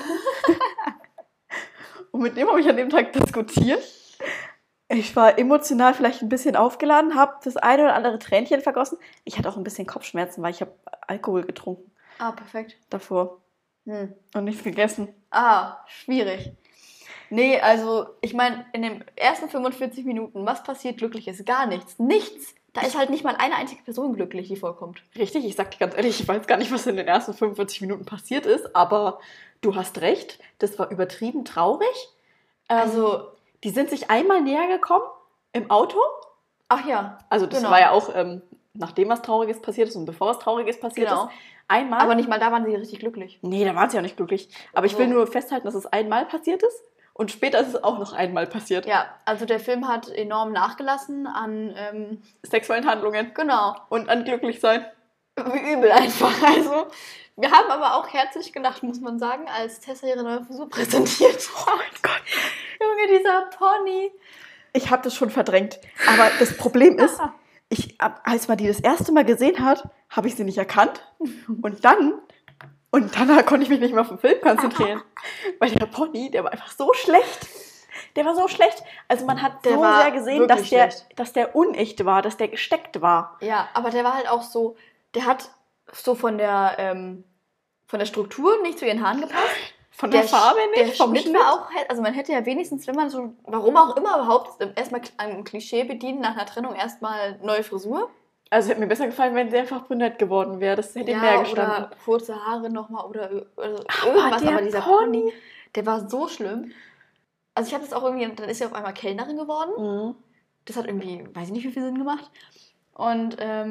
Und mit dem habe ich an dem Tag diskutiert. Ich war emotional vielleicht ein bisschen aufgeladen, habe das eine oder andere Tränchen vergossen. Ich hatte auch ein bisschen Kopfschmerzen, weil ich habe Alkohol getrunken Ah, perfekt. davor und nichts gegessen. Ah, schwierig. Nee, also, ich meine, in den ersten 45 Minuten, was passiert Glückliches? Gar nichts. Nichts. Da ist halt nicht mal eine einzige Person glücklich, die vorkommt. Richtig, ich sag dir ganz ehrlich, ich weiß gar nicht, was in den ersten 45 Minuten passiert ist, aber du hast recht, das war übertrieben traurig. Also, die sind sich einmal näher gekommen im Auto. Ach ja. Also das Genau. war ja auch, nachdem was Trauriges passiert ist und bevor was Trauriges passiert Genau. ist. Einmal. Aber nicht mal da waren sie richtig glücklich. Nee, da waren sie auch nicht glücklich. Aber ich will So. nur festhalten, dass es einmal passiert ist und später ist es auch noch einmal passiert. Ja, also der Film hat enorm nachgelassen an, Sexuellen Handlungen genau, und an glücklich sein. wie übel einfach. Also, wir haben aber auch herzlich gelacht, muss man sagen, als Tessa ihre neue Frisur präsentiert. Oh mein Gott. Junge, dieser Pony. Ich habe das schon verdrängt. Aber das Problem ist, als man die das erste Mal gesehen hat, habe ich sie nicht erkannt. Und dann konnte ich mich nicht mehr auf den Film konzentrieren. Weil der Pony, der war einfach so schlecht. Der war so schlecht. Also man hat Der so war sehr gesehen, wirklich schlecht. dass der unecht war, dass der gesteckt war. Ja, aber der war halt auch so, der hat so von der Struktur nicht zu ihren Haaren gepasst. Von der Farbe Der nicht, vom Schnitt war auch, also man hätte ja wenigstens, wenn man so, warum auch immer überhaupt, erstmal ein Klischee bedienen, nach einer Trennung erstmal neue Frisur. Also hätte mir besser gefallen, wenn sie einfach brünett geworden wäre. Das hätte mehr gestanden. Oder kurze Haare nochmal oder irgendwas, der aber dieser Pony. Pony, der war so schlimm. Also ich habe das auch irgendwie, dann ist sie auf einmal Kellnerin geworden. Mhm. Das hat irgendwie, weiß ich nicht, wie viel Sinn gemacht. Und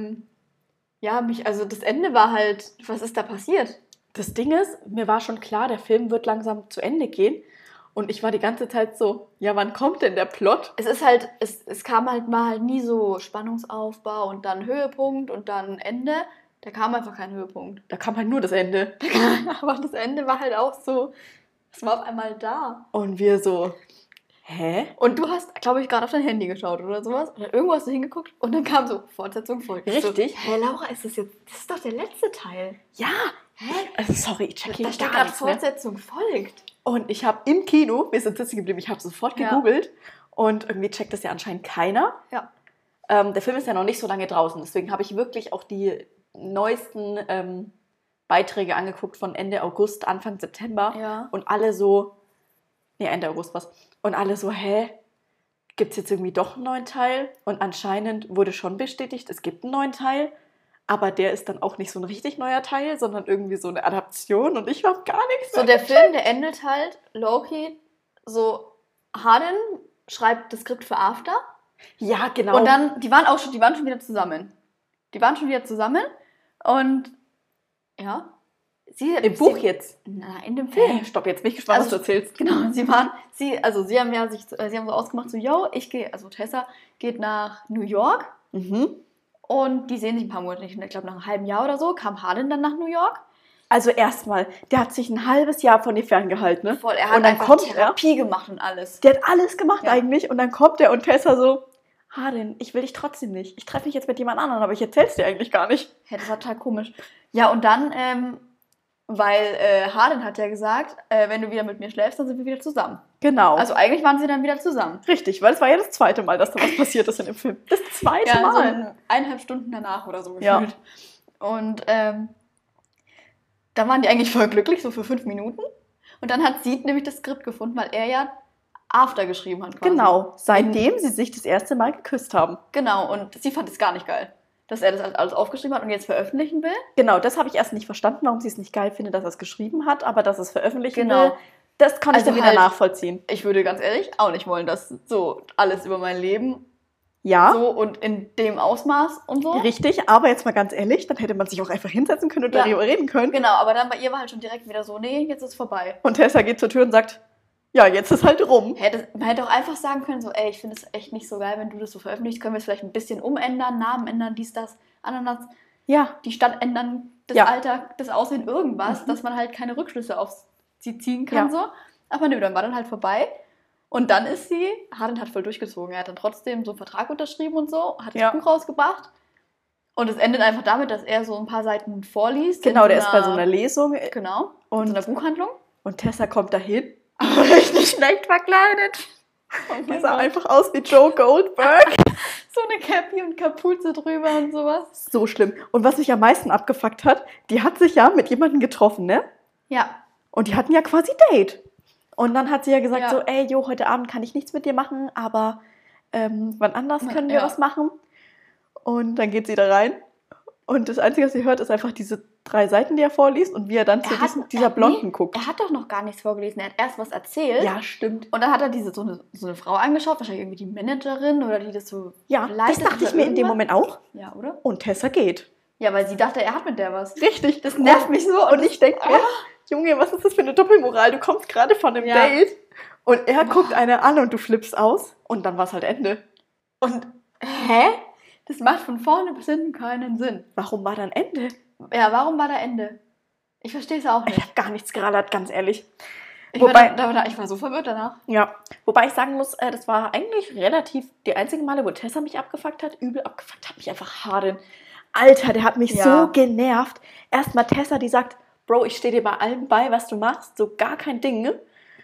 ja, also das Ende war halt, was ist da passiert? Das Ding ist, mir war schon klar, der Film wird langsam zu Ende gehen. Und ich war die ganze Zeit so, ja, wann kommt denn der Plot? Es ist halt, es kam halt mal nie so Spannungsaufbau und dann Höhepunkt und dann Ende. Da kam einfach kein Höhepunkt. Da kam halt nur das Ende. Aber das Ende war halt auch so, es war auf einmal da. Und wir so, hä? Und du hast, glaube ich, gerade auf dein Handy geschaut oder sowas. Oder irgendwo hast du hingeguckt und dann kam so, Fortsetzung folgt. Richtig. So, hä, Laura, das ist doch der letzte Teil. Ja. Hä? Also sorry, ich check hier Da steht gar gerade nichts mehr. Fortsetzung folgt. Und ich habe im Kino, wir sind sitzen geblieben, ich habe sofort Ja. gegoogelt. Und irgendwie checkt das ja anscheinend keiner. Ja. Der Film ist ja noch nicht so lange draußen. Deswegen habe ich wirklich auch die neuesten Beiträge angeguckt von Ende August, Anfang September. Ja. Und alle so, nee, Ende August was. Und alle so, hä? Gibt es jetzt irgendwie doch einen neuen Teil? Und anscheinend wurde schon bestätigt, es gibt einen neuen Teil. Aber der ist dann auch nicht so ein richtig neuer Teil, sondern irgendwie so eine Adaption. Und ich habe gar nichts So, der Film, der endet halt, Loki, so, Harden schreibt das Skript für After. Ja, genau. Und dann, die waren schon wieder zusammen. Und, ja. im Buch jetzt. Na, in dem Film. Stopp, jetzt bin ich gespannt, was du erzählst. Genau, sie haben so ausgemacht, so, yo, Tessa geht nach New York Mhm. und die sehen sich ein paar Monate nicht. Ich glaube, nach einem halben Jahr oder so kam Harden dann nach New York. Also erstmal, der hat sich ein halbes Jahr von ihr ferngehalten, ne? Voll, er hat Und dann einfach kommt Therapie gemacht und alles. Der hat alles gemacht Ja. eigentlich. Und dann kommt er und Tessa so, Harden, ich will dich trotzdem nicht. Ich treffe mich jetzt mit jemand anderem, aber ich erzähl's dir eigentlich gar nicht. Ja, das war total komisch. Ja, und dann, weil Harden hat ja gesagt, wenn du wieder mit mir schläfst, dann sind wir wieder zusammen. Genau. Also eigentlich waren sie dann wieder zusammen. richtig, weil es war ja das zweite Mal, dass da was passiert ist in dem Film. Das zweite Ja, so Mal. 1,5 Stunden danach oder so Ja. gefühlt. Und dann waren die eigentlich voll glücklich, so für 5 Minuten. Und dann hat sie nämlich das Skript gefunden, weil er ja After geschrieben hat quasi. Genau, seitdem sie sich das erste Mal geküsst haben. Genau, und sie fand es gar nicht geil, dass er das alles aufgeschrieben hat und jetzt veröffentlichen will. Genau, das habe ich erst nicht verstanden, warum sie es nicht geil findet, dass er es geschrieben hat, aber dass es veröffentlichen Genau. will, das konnte ich Also dann wieder halt- nachvollziehen. Ich würde ganz ehrlich auch nicht wollen, dass so alles über mein Leben Ja, so und in dem Ausmaß und so. richtig, aber jetzt mal ganz ehrlich, dann hätte man sich auch einfach hinsetzen können und Ja. darüber reden können. Genau, aber dann bei ihr war halt schon direkt wieder so, nee, jetzt ist vorbei. Und Tessa geht zur Tür und sagt, ja, jetzt ist halt rum. Man hätte auch einfach sagen können, so, ey, ich finde es echt nicht so geil, wenn du das so veröffentlichst, können wir es vielleicht ein bisschen umändern, Namen ändern, dies, das, Ananas, Ja, die Stadt ändern, das Ja. Alter, das Aussehen, irgendwas, dass man halt keine Rückschlüsse auf sie ziehen kann, so. Aber nö, dann war dann halt vorbei. Und dann ist Harden hat voll durchgezogen. Er hat dann trotzdem so einen Vertrag unterschrieben und so, hat das Buch rausgebracht. Und es endet einfach damit, dass er so ein paar Seiten vorliest. Genau, der ist bei so einer Lesung. Genau, Und in so einer Buchhandlung. Und Tessa kommt dahin, aber richtig schlecht verkleidet. Und Die sah einfach aus wie Joe Goldberg. so eine Cappy und Kapuze drüber und sowas. So schlimm. Und was mich am meisten abgefuckt hat, die hat sich ja mit jemandem getroffen, ne? Ja. Und die hatten ja quasi Date. Und dann hat sie ja gesagt so, ey, jo, heute Abend kann ich nichts mit dir machen, aber wann anders können wir was machen. Und dann geht sie da rein. Und das Einzige, was sie hört, ist einfach diese 3 Seiten, die er vorliest und wie er dann zu dieser Blonden guckt. Er hat doch noch gar nichts vorgelesen. Er hat erst was erzählt. Ja, stimmt. Und dann hat er so eine Frau angeschaut, wahrscheinlich irgendwie die Managerin oder die das so Ja, das dachte ich mir in dem Moment auch. Ja, oder? Und Tessa geht. Ja, weil sie dachte, er hat mit der was. Richtig, das nervt mich so. Und ich denke mir, Junge, was ist das für eine Doppelmoral? Du kommst gerade von einem Date und er guckt eine an und du flippst aus. Und dann war es halt Ende. Und, hä? Das macht von vorne bis hinten keinen Sinn. Warum war dann Ende? Ja, warum war da Ende? Ich verstehe es auch nicht. Ich habe gar nichts gerallert, ganz ehrlich. Ich war so verwirrt danach. Ja, wobei ich sagen muss, das war eigentlich relativ die einzigen Male, wo Tessa mich abgefuckt hat. Übel abgefuckt hat mich einfach Harden. Alter, der hat mich so genervt. Erstmal Tessa, die sagt, Bro, ich stehe dir bei allem bei, was du machst. So gar kein Ding, ne?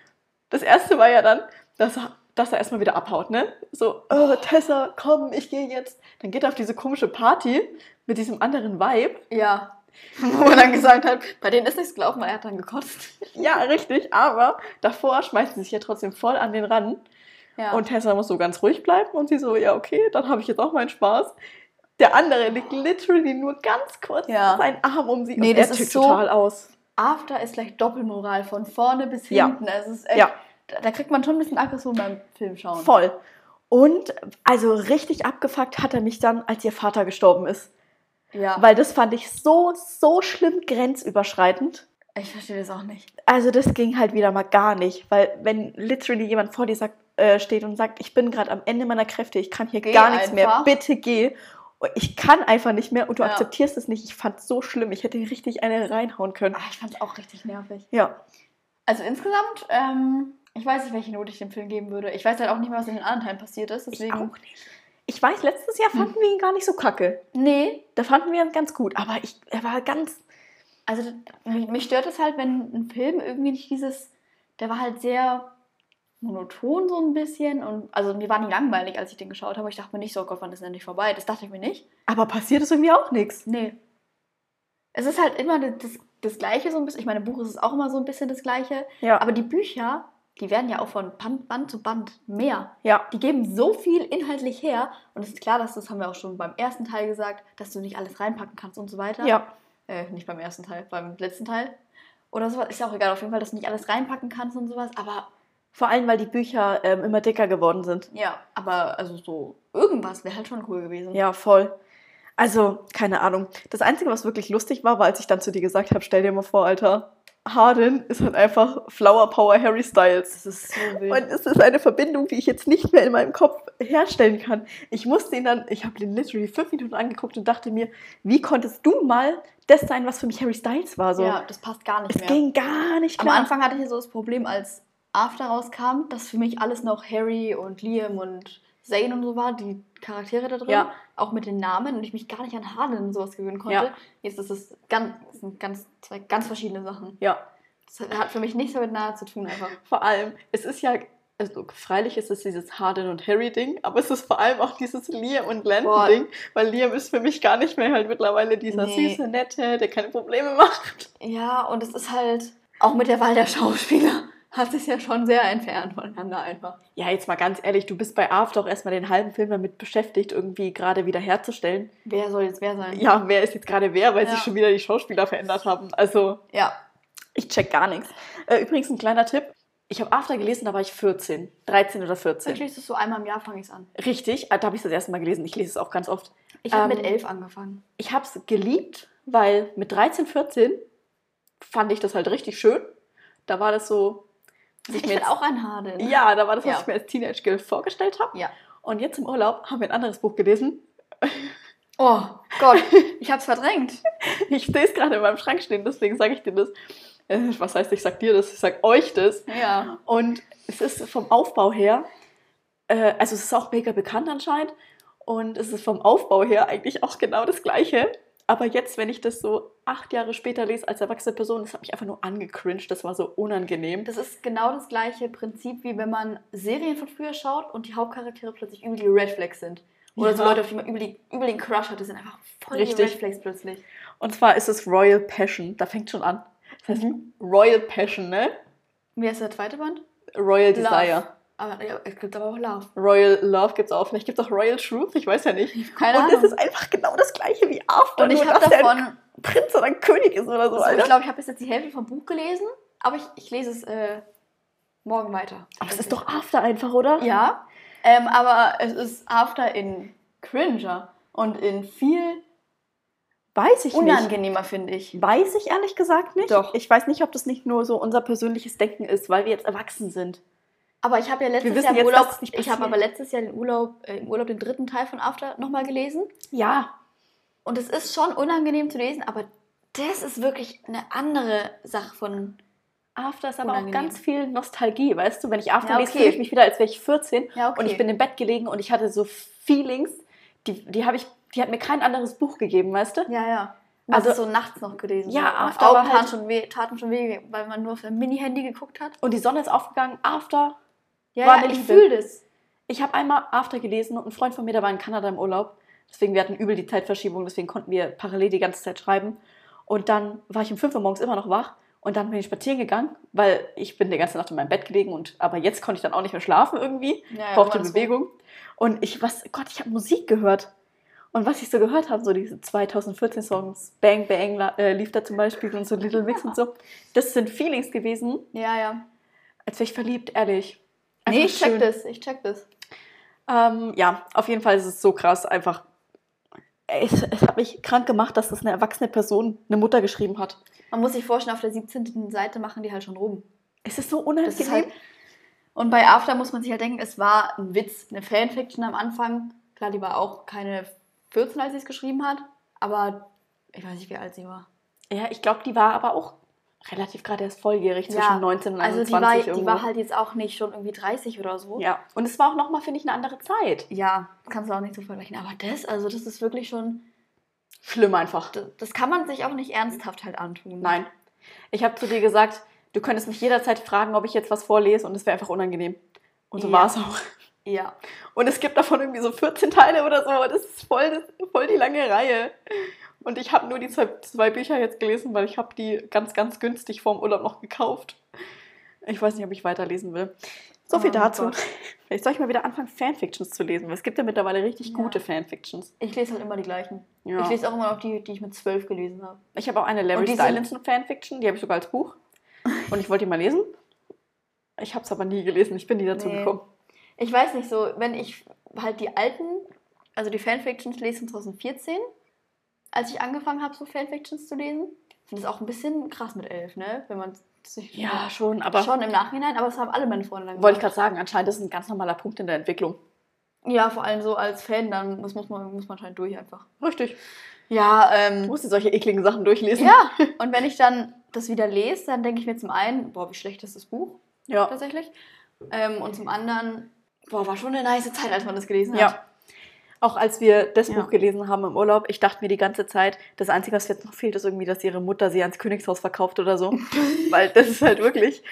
Das erste war ja dann, dass er erstmal wieder abhaut, ne? So, Tessa, komm, ich gehe jetzt. Dann geht er auf diese komische Party mit diesem anderen Vibe. Ja. Wo er dann gesagt hat, bei denen ist nichts gelaufen, weil er hat dann gekotzt. Ja, richtig, aber davor schmeißt sie sich ja trotzdem voll an den Rand. Ja. Und Tessa muss so ganz ruhig bleiben und sie so, ja, okay, dann habe ich jetzt auch meinen Spaß. Der andere liegt literally nur ganz kurz seinen Arm um sie und das er ist tickt total aus. After ist gleich Doppelmoral, von vorne bis hinten. Es ist echt, da kriegt man schon ein bisschen Aggression beim Film schauen. Voll. Und also richtig abgefuckt hat er mich dann, als ihr Vater gestorben ist. Ja. Weil das fand ich so schlimm grenzüberschreitend. Ich verstehe das auch nicht. Also das ging halt wieder mal gar nicht. Weil wenn literally jemand vor dir steht und sagt, ich bin gerade am Ende meiner Kräfte, ich kann hier gar nichts mehr, bitte geh. Und ich kann einfach nicht mehr und du akzeptierst es nicht. Ich fand es so schlimm. Ich hätte richtig eine reinhauen können. Ich fand es auch richtig nervig. Ja. Also insgesamt, ich weiß nicht, welche Note ich dem Film geben würde. Ich weiß halt auch nicht mehr, was in den anderen Teilen passiert ist. Deswegen... Ich auch nicht. Ich weiß, letztes Jahr fanden wir ihn gar nicht so kacke. Nee. Da fanden wir ihn ganz gut. Aber er war ganz... Also mich stört es halt, wenn ein Film irgendwie nicht der war halt sehr monoton so ein bisschen. Und also mir war nicht langweilig, als ich den geschaut habe. Ich dachte mir nicht so, oh Gott, wann ist denn endlich vorbei? Das dachte ich mir nicht. Aber passiert ist irgendwie auch nichts. Nee. Es ist halt immer das Gleiche so ein bisschen. Ich meine, im Buch ist es auch immer so ein bisschen das Gleiche. Ja. Aber die Bücher, die werden ja auch von Band zu Band mehr. Ja. Die geben so viel inhaltlich her. Und es ist klar, das haben wir auch schon beim ersten Teil gesagt, dass du nicht alles reinpacken kannst und so weiter. Ja. Nicht beim ersten Teil, beim letzten Teil. Oder sowas. Ist ja auch egal, auf jeden Fall, dass du nicht alles reinpacken kannst und sowas. Aber Vor allem, weil die Bücher immer dicker geworden sind. ja, aber also so irgendwas wäre halt schon cool gewesen. Ja, voll. Also, keine Ahnung. Das Einzige, was wirklich lustig war, als ich dann zu dir gesagt habe, stell dir mal vor, Alter, Harden ist halt einfach Flower Power Harry Styles. Das ist so wild. Und es ist eine Verbindung, die ich jetzt nicht mehr in meinem Kopf herstellen kann. Ich habe den literally 5 Minuten angeguckt und dachte mir, wie konntest du mal das sein, was für mich Harry Styles war? So. Ja, das passt gar nicht Es mehr. ging gar nicht Am klar. Anfang hatte ich ja so das Problem, als After rauskam, dass für mich alles noch Harry und Liam und Zayn und so war, die Charaktere da drin, Ja. auch mit den Namen und ich mich gar nicht an Harden und sowas gewöhnen konnte. Ja. Jetzt ist es zwei ganz verschiedene Sachen. Ja, Das hat für mich nichts damit nahe zu tun einfach. vor allem, es ist ja, also freilich ist es dieses Harden und Harry-Ding, aber es ist vor allem auch dieses Liam und Landon-Ding, weil Liam ist für mich gar nicht mehr halt mittlerweile dieser süße, nette, der keine Probleme macht. Ja, und es ist halt, auch mit der Wahl der Schauspieler, hat sich ja schon sehr entfernt voneinander einfach. Ja, jetzt mal ganz ehrlich, du bist bei After auch erstmal den halben Film damit beschäftigt, irgendwie gerade wieder herzustellen. Wer soll jetzt wer sein? Ja, wer ist jetzt gerade wer, weil Ja. sich schon wieder die Schauspieler verändert haben. Also, Ja. ich check gar nichts. Übrigens ein kleiner Tipp. Ich habe After gelesen, da war ich 14. 13 oder 14. Ich lese es so einmal im Jahr, fange ich es an. Richtig, da habe ich das erste Mal gelesen. Ich lese es auch ganz oft. Ich habe mit 11 angefangen. Ich habe es geliebt, weil mit 13, 14 fand ich das halt richtig schön. Da war das so... Ich bin auch ein Harden. Ja, da war das, was Ja. ich mir als Teenage-Girl vorgestellt habe. Ja. Und jetzt im Urlaub haben wir ein anderes Buch gelesen. Oh Gott, ich hab's verdrängt. Ich sehe es gerade in meinem Schrank stehen, deswegen sage ich dir das. Was heißt, ich sag dir das? Ich sag euch das. Ja. Und es ist vom Aufbau her, also es ist auch mega bekannt anscheinend. Und es ist vom Aufbau her eigentlich auch genau das Gleiche. Aber jetzt, wenn ich das so 8 Jahre später lese als erwachsene Person, das hat mich einfach nur angecringed. Das war so unangenehm. Das ist genau das gleiche Prinzip, wie wenn man Serien von früher schaut und die Hauptcharaktere plötzlich übel die Red Flags sind. Oder so Ja. Leute, auf die man übel den Crush hat, die sind einfach voll die Richtig. Red Flags plötzlich. Und zwar ist es Royal Passion. Da fängt schon an. Das heißt Royal Passion, ne? Wie heißt der zweite Band? Royal Desire. Love. Aber ja, es gibt aber auch Love. Royal Love gibt's auch. Vielleicht gibt's auch Royal Truth. Ich weiß ja nicht. Keine Und Ahnung. es ist einfach genau das Gleiche wie After. Und ich nur habe dass der davon, ein Prinz oder ein König ist oder so. also, ich Alter. glaube, ich habe bis jetzt die Hälfte vom Buch gelesen, aber ich lese es morgen weiter. Aber es ist doch After einfach, oder? Ja, aber es ist After in cringer und in viel Weiß ich nicht. unangenehmer, finde ich. Weiß ich ehrlich gesagt nicht. Doch. Ich weiß nicht, ob das nicht nur so unser persönliches Denken ist, weil wir jetzt erwachsen sind. Aber ich habe ja letztes wissen Jahr im jetzt, Urlaub, dass es nicht ich habe passiert. aber letztes Jahr im Urlaub den dritten Teil von After nochmal gelesen. Ja. Und es ist schon unangenehm zu lesen, aber das ist wirklich eine andere Sache von... After ist aber Unangenehm. auch ganz viel Nostalgie, weißt du? Wenn ich After Ja, lese, okay. fühle ich mich wieder, als wäre ich 14 Ja, okay. und ich bin im Bett gelegen und ich hatte so Feelings, die hat mir kein anderes Buch gegeben, weißt du? Ja, ja. Also- Also so nachts noch gelesen. Ja, so. After Augen war halt- taten schon weh, weil man nur auf ein Mini-Handy geguckt hat. Und die Sonne ist aufgegangen, After. Ja, War ja, eine ich Liebe. fühle das. Ich habe einmal After gelesen und ein Freund von mir, der war in Kanada im Urlaub. Deswegen, wir hatten übel die Zeitverschiebung, deswegen konnten wir parallel die ganze Zeit schreiben. Und dann war ich um 5 Uhr morgens immer noch wach und dann bin ich spazieren gegangen, weil ich bin die ganze Nacht in meinem Bett gelegen aber jetzt konnte ich dann auch nicht mehr schlafen irgendwie. Ja, ja, Brauchte war das Bewegung. Und ich habe Musik gehört. Und was ich so gehört habe, so diese 2014-Songs, Bang Bang lief da zum Beispiel und so Little Mix und so. Das sind Feelings gewesen, Ja, ja. als wäre ich verliebt, ehrlich. Nee, Einfach ich check schön. das, ich check das. Ja, auf jeden Fall ist es so krass, einfach. Es hat mich krank gemacht, dass das eine erwachsene Person, eine Mutter geschrieben hat. Man muss sich vorstellen, auf der 17. Seite machen die halt schon rum. Es ist so Das unangenehm. ist halt, und bei After muss man sich halt denken, es war ein Witz, eine Fanfiction am Anfang. Klar, die war auch keine 14, als sie es geschrieben hat, aber ich weiß nicht, wie alt sie war. Ja, ich glaube, die war aber auch relativ gerade erst volljährig, zwischen 19 und also 21 die irgendwo. war halt jetzt auch nicht schon irgendwie 30 oder so. Ja, und es war auch nochmal, finde ich, eine andere Zeit. Ja, kannst du auch nicht so vergleichen. Aber das ist wirklich schon, Schlimm einfach. das kann man sich auch nicht ernsthaft halt antun. Nein. Ich habe zu dir gesagt, du könntest mich jederzeit fragen, ob ich jetzt was vorlese und es wäre einfach unangenehm. Und so Ja. war es auch. Ja. Und es gibt davon irgendwie so 14 Teile oder so. Das ist voll die lange Reihe. Und ich habe nur die zwei Bücher jetzt gelesen, weil ich habe die ganz, ganz günstig vorm Urlaub noch gekauft. Ich weiß nicht, ob ich weiterlesen will. So viel Oh dazu. Gott. Vielleicht soll ich mal wieder anfangen, Fanfictions zu lesen, weil es gibt ja mittlerweile richtig Ja. gute Fanfictions. Ich lese halt immer die gleichen. Ja. Ich lese auch immer noch die ich mit 12 gelesen habe. Ich habe auch eine Larry Und die Stylinson Fanfiction, die habe ich sogar als Buch. Und ich wollte die mal lesen. Ich habe es aber nie gelesen, ich bin nie dazu Nee. gekommen. Ich weiß nicht, so, wenn ich halt die alten, also die Fanfictions lese von 2014, als ich angefangen habe, so Fanfictions zu lesen, finde ich auch ein bisschen krass mit 11, ne? Wenn man sich Ja, schon, aber schon im Nachhinein, aber das haben alle meine Freunde dann wollte ich gemacht. gerade sagen, anscheinend ist es ein ganz normaler Punkt in der Entwicklung. Ja, vor allem so als Fan, dann muss man anscheinend durch einfach. Richtig. Ja, Du musst dir solche ekligen Sachen durchlesen. ja, und wenn ich dann das wieder lese, dann denke ich mir zum einen, boah, wie schlecht ist das Buch Ja. tatsächlich. Und zum anderen, boah, war schon eine nice Zeit, als man das gelesen hat. Ja. Auch als wir das Ja. Buch gelesen haben im Urlaub, ich dachte mir die ganze Zeit, das Einzige, was jetzt noch fehlt, ist irgendwie, dass ihre Mutter sie ans Königshaus verkauft oder so. Weil das ist halt wirklich,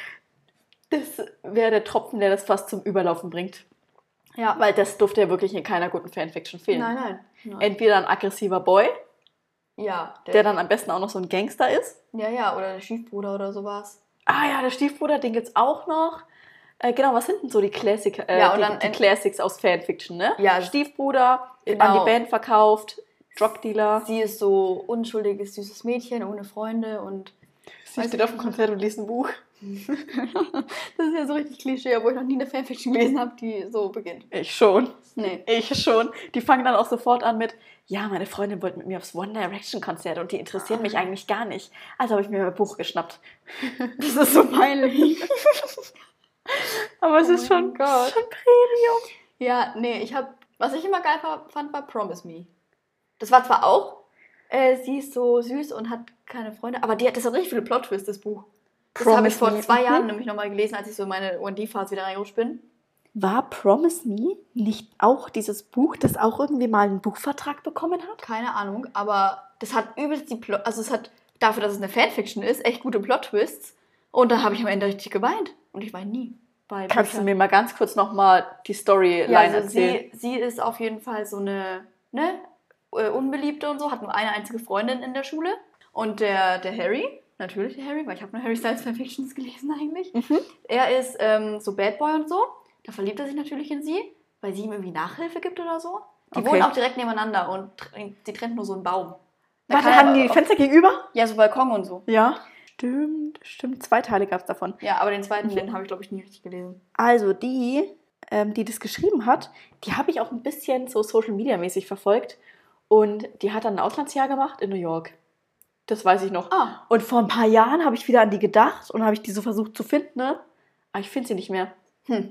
das wäre der Tropfen, der das fast zum Überlaufen bringt. Ja. Weil das durfte ja wirklich in keiner guten Fanfiction fehlen. Nein. Entweder ein aggressiver Boy, Ja, der dann am besten auch noch so ein Gangster ist. ja, oder der Stiefbruder oder sowas. Ah ja, der Stiefbruder, den gibt's auch noch. Genau, was sind denn so die Classics, Ja, und dann die Classics aus Fanfiction, ne? Ja, Stiefbruder, genau. an die Band verkauft, Drugdealer. Sie ist so unschuldiges, süßes Mädchen ohne Freunde und Sie steht auf dem Konzert und liest ein Buch. das ist ja so richtig Klischee, obwohl ich noch nie eine Fanfiction gelesen habe, die so beginnt. Ich schon. Nee. Ich schon. Die fangen dann auch sofort an mit, ja, meine Freundin wollte mit mir aufs One Direction Konzert und die interessieren mich eigentlich gar nicht. Also habe ich mir mein Buch geschnappt. Das ist so peinlich. Aber es Oh ist schon, mein Gott. schon Premium. Ja, nee, was ich immer geil fand, war Promise Me. Das war zwar auch, sie ist so süß und hat keine Freunde, aber das hat richtig viele Plot-Twists, das Buch. Das habe ich vor 2 Jahren nämlich nochmal gelesen, als ich so in meine OD-Phase wieder reingerutscht bin. War Promise Me nicht auch dieses Buch, das auch irgendwie mal einen Buchvertrag bekommen hat? Keine Ahnung, aber das hat übelst also es hat dafür, dass es eine Fanfiction ist, echt gute Plot-Twists. Und da habe ich am Ende richtig geweint. Und ich weine nie. Kannst du mir mal ganz kurz nochmal die Storyline ja, also erzählen? sie ist auf jeden Fall so eine, Unbeliebte und so, hat nur eine einzige Freundin in der Schule. Und der Harry, natürlich der Harry, weil ich habe nur Harry Styles Fanfictions gelesen eigentlich. Er ist so Bad Boy und so. Da verliebt er sich natürlich in sie, weil sie ihm irgendwie Nachhilfe gibt oder so. Die wohnen auch direkt nebeneinander und sie trennt nur so einen Baum. Warte, haben die Fenster gegenüber? Ja, so Balkon und so. Ja. Stimmt. 2 Teile gab es davon. Ja, aber den zweiten, den habe ich, glaube ich, nie richtig gelesen. Also die das geschrieben hat, die habe ich auch ein bisschen so Social-Media-mäßig verfolgt. Und die hat dann ein Auslandsjahr gemacht in New York. Das weiß ich noch. Ah. Und vor ein paar Jahren habe ich wieder an die gedacht und habe ich die so versucht zu finden, ne? Aber ich finde sie nicht mehr.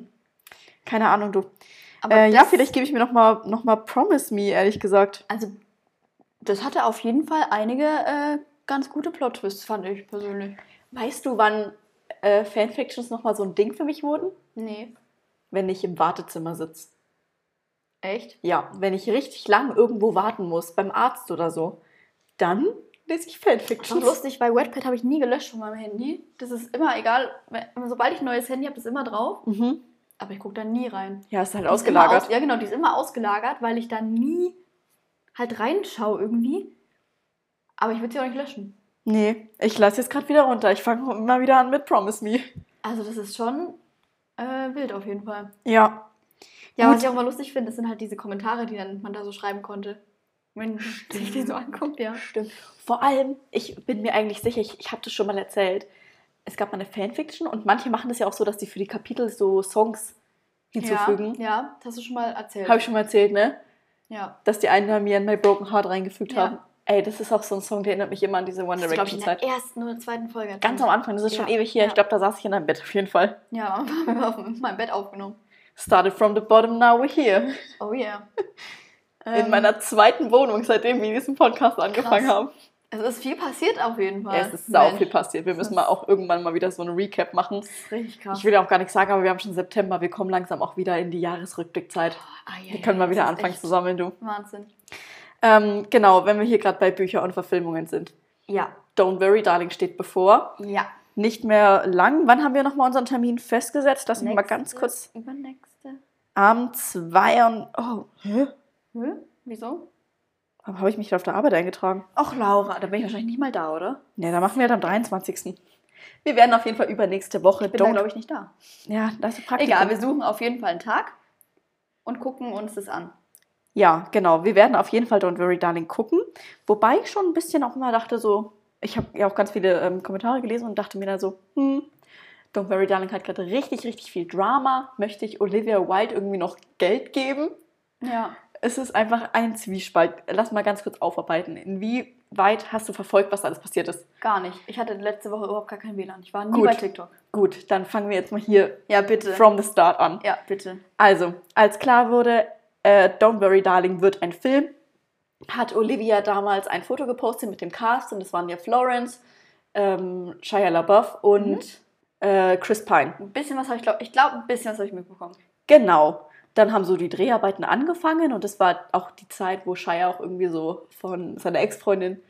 Keine Ahnung, du. Aber ja, vielleicht gebe ich mir noch mal Promise Me, ehrlich gesagt. Also, das hatte auf jeden Fall einige ganz gute Plot-Twists, fand ich persönlich. Weißt du, wann Fanfictions noch mal so ein Ding für mich wurden? Nee. Wenn ich im Wartezimmer sitze. Echt? Ja, wenn ich richtig lang irgendwo warten muss, beim Arzt oder so, dann lese ich Das Fanfictions. ist lustig, weil Wattpad habe ich nie gelöscht von meinem Handy. Das ist immer egal, sobald ich ein neues Handy habe, ist immer drauf. Aber ich gucke da nie rein. Ja, ist halt Die ausgelagert. Ja, genau, die ist immer ausgelagert, weil ich da nie halt reinschaue irgendwie. Aber ich würde sie auch nicht löschen. Nee, ich lasse jetzt gerade wieder runter. Ich fange immer wieder an mit Promise Me. Also das ist schon wild auf jeden Fall. Ja. Ja, Gut. was ich auch immer lustig finde, das sind halt diese Kommentare, die dann man da so schreiben konnte. Wenn man sich die so anguckt, ja. Stimmt. Vor allem, ich bin mir eigentlich sicher, ich habe das schon mal erzählt, es gab mal eine Fanfiction und manche machen das ja auch so, dass die für die Kapitel so Songs hinzufügen. Ja, das hast du schon mal erzählt. Habe ich schon mal erzählt, ne? Ja. Dass die einen mir in My Broken Heart reingefügt Ja. haben. Ey, das ist auch so ein Song, der erinnert mich immer an diese One Das ist, glaube ich, in der Direction-Zeit. ersten oder zweiten Folge. Ganz am Anfang, das ist schon Ja. ewig her. Ich glaube, da saß ich in einem Bett auf jeden Fall. Ja, haben wir auf meinem Bett aufgenommen. Started from the bottom, now we're here. Oh yeah. In meiner zweiten Wohnung, seitdem wir diesen Podcast angefangen krass. haben. Es ist viel passiert auf jeden Fall. Ja, es ist sau Mensch, viel passiert. Wir müssen mal auch irgendwann mal wieder so eine Recap machen. das ist richtig krass. Ich will ja auch gar nichts sagen, aber wir haben schon September. Wir kommen langsam auch wieder in die Jahresrückblickzeit. Wir können mal wieder das ist anfangen echt zu sammeln, du. Wahnsinn. Genau, wenn wir hier gerade bei Büchern und Verfilmungen sind. Ja. Don't Worry, Darling steht bevor. Ja. Nicht mehr lang. Wann haben wir nochmal unseren Termin festgesetzt? Lass mich mal ganz kurz. Übernächste. Am 2. Oh, hä? Wieso? Warum habe ich mich da auf der Arbeit eingetragen? Ach, Laura, da bin ich wahrscheinlich nicht mal da, oder? Ja, da machen wir halt am 23. Wir werden auf jeden Fall übernächste Woche. Ich bin da, glaube ich, nicht da. Ja, das ist Praktikum. Egal, wir suchen auf jeden Fall einen Tag und gucken uns das an. Ja, genau. Wir werden auf jeden Fall Don't Worry, Darling gucken. Wobei ich schon ein bisschen auch immer dachte so, ich habe ja auch ganz viele Kommentare gelesen und dachte mir dann so, Don't Worry, Darling hat gerade richtig, richtig viel Drama. Möchte ich Olivia Wilde irgendwie noch Geld geben? Ja. Es ist einfach ein Zwiespalt. Lass mal ganz kurz aufarbeiten. Inwieweit hast du verfolgt, was da alles passiert ist? Gar nicht. Ich hatte letzte Woche überhaupt gar kein WLAN. Ich war nie Gut. bei TikTok. Gut, dann fangen wir jetzt mal hier Ja, bitte. from the start an. Ja, bitte. Also, als klar wurde, Don't Worry, Darling wird ein Film, hat Olivia damals ein Foto gepostet mit dem Cast und es waren ja Florence, Shia LaBeouf und Chris Pine. Ein bisschen was habe ich glaube, ein bisschen was habe ich mitbekommen. Genau. Dann haben so die Dreharbeiten angefangen und das war auch die Zeit, wo Shia auch irgendwie so von seiner Ex-Freundin,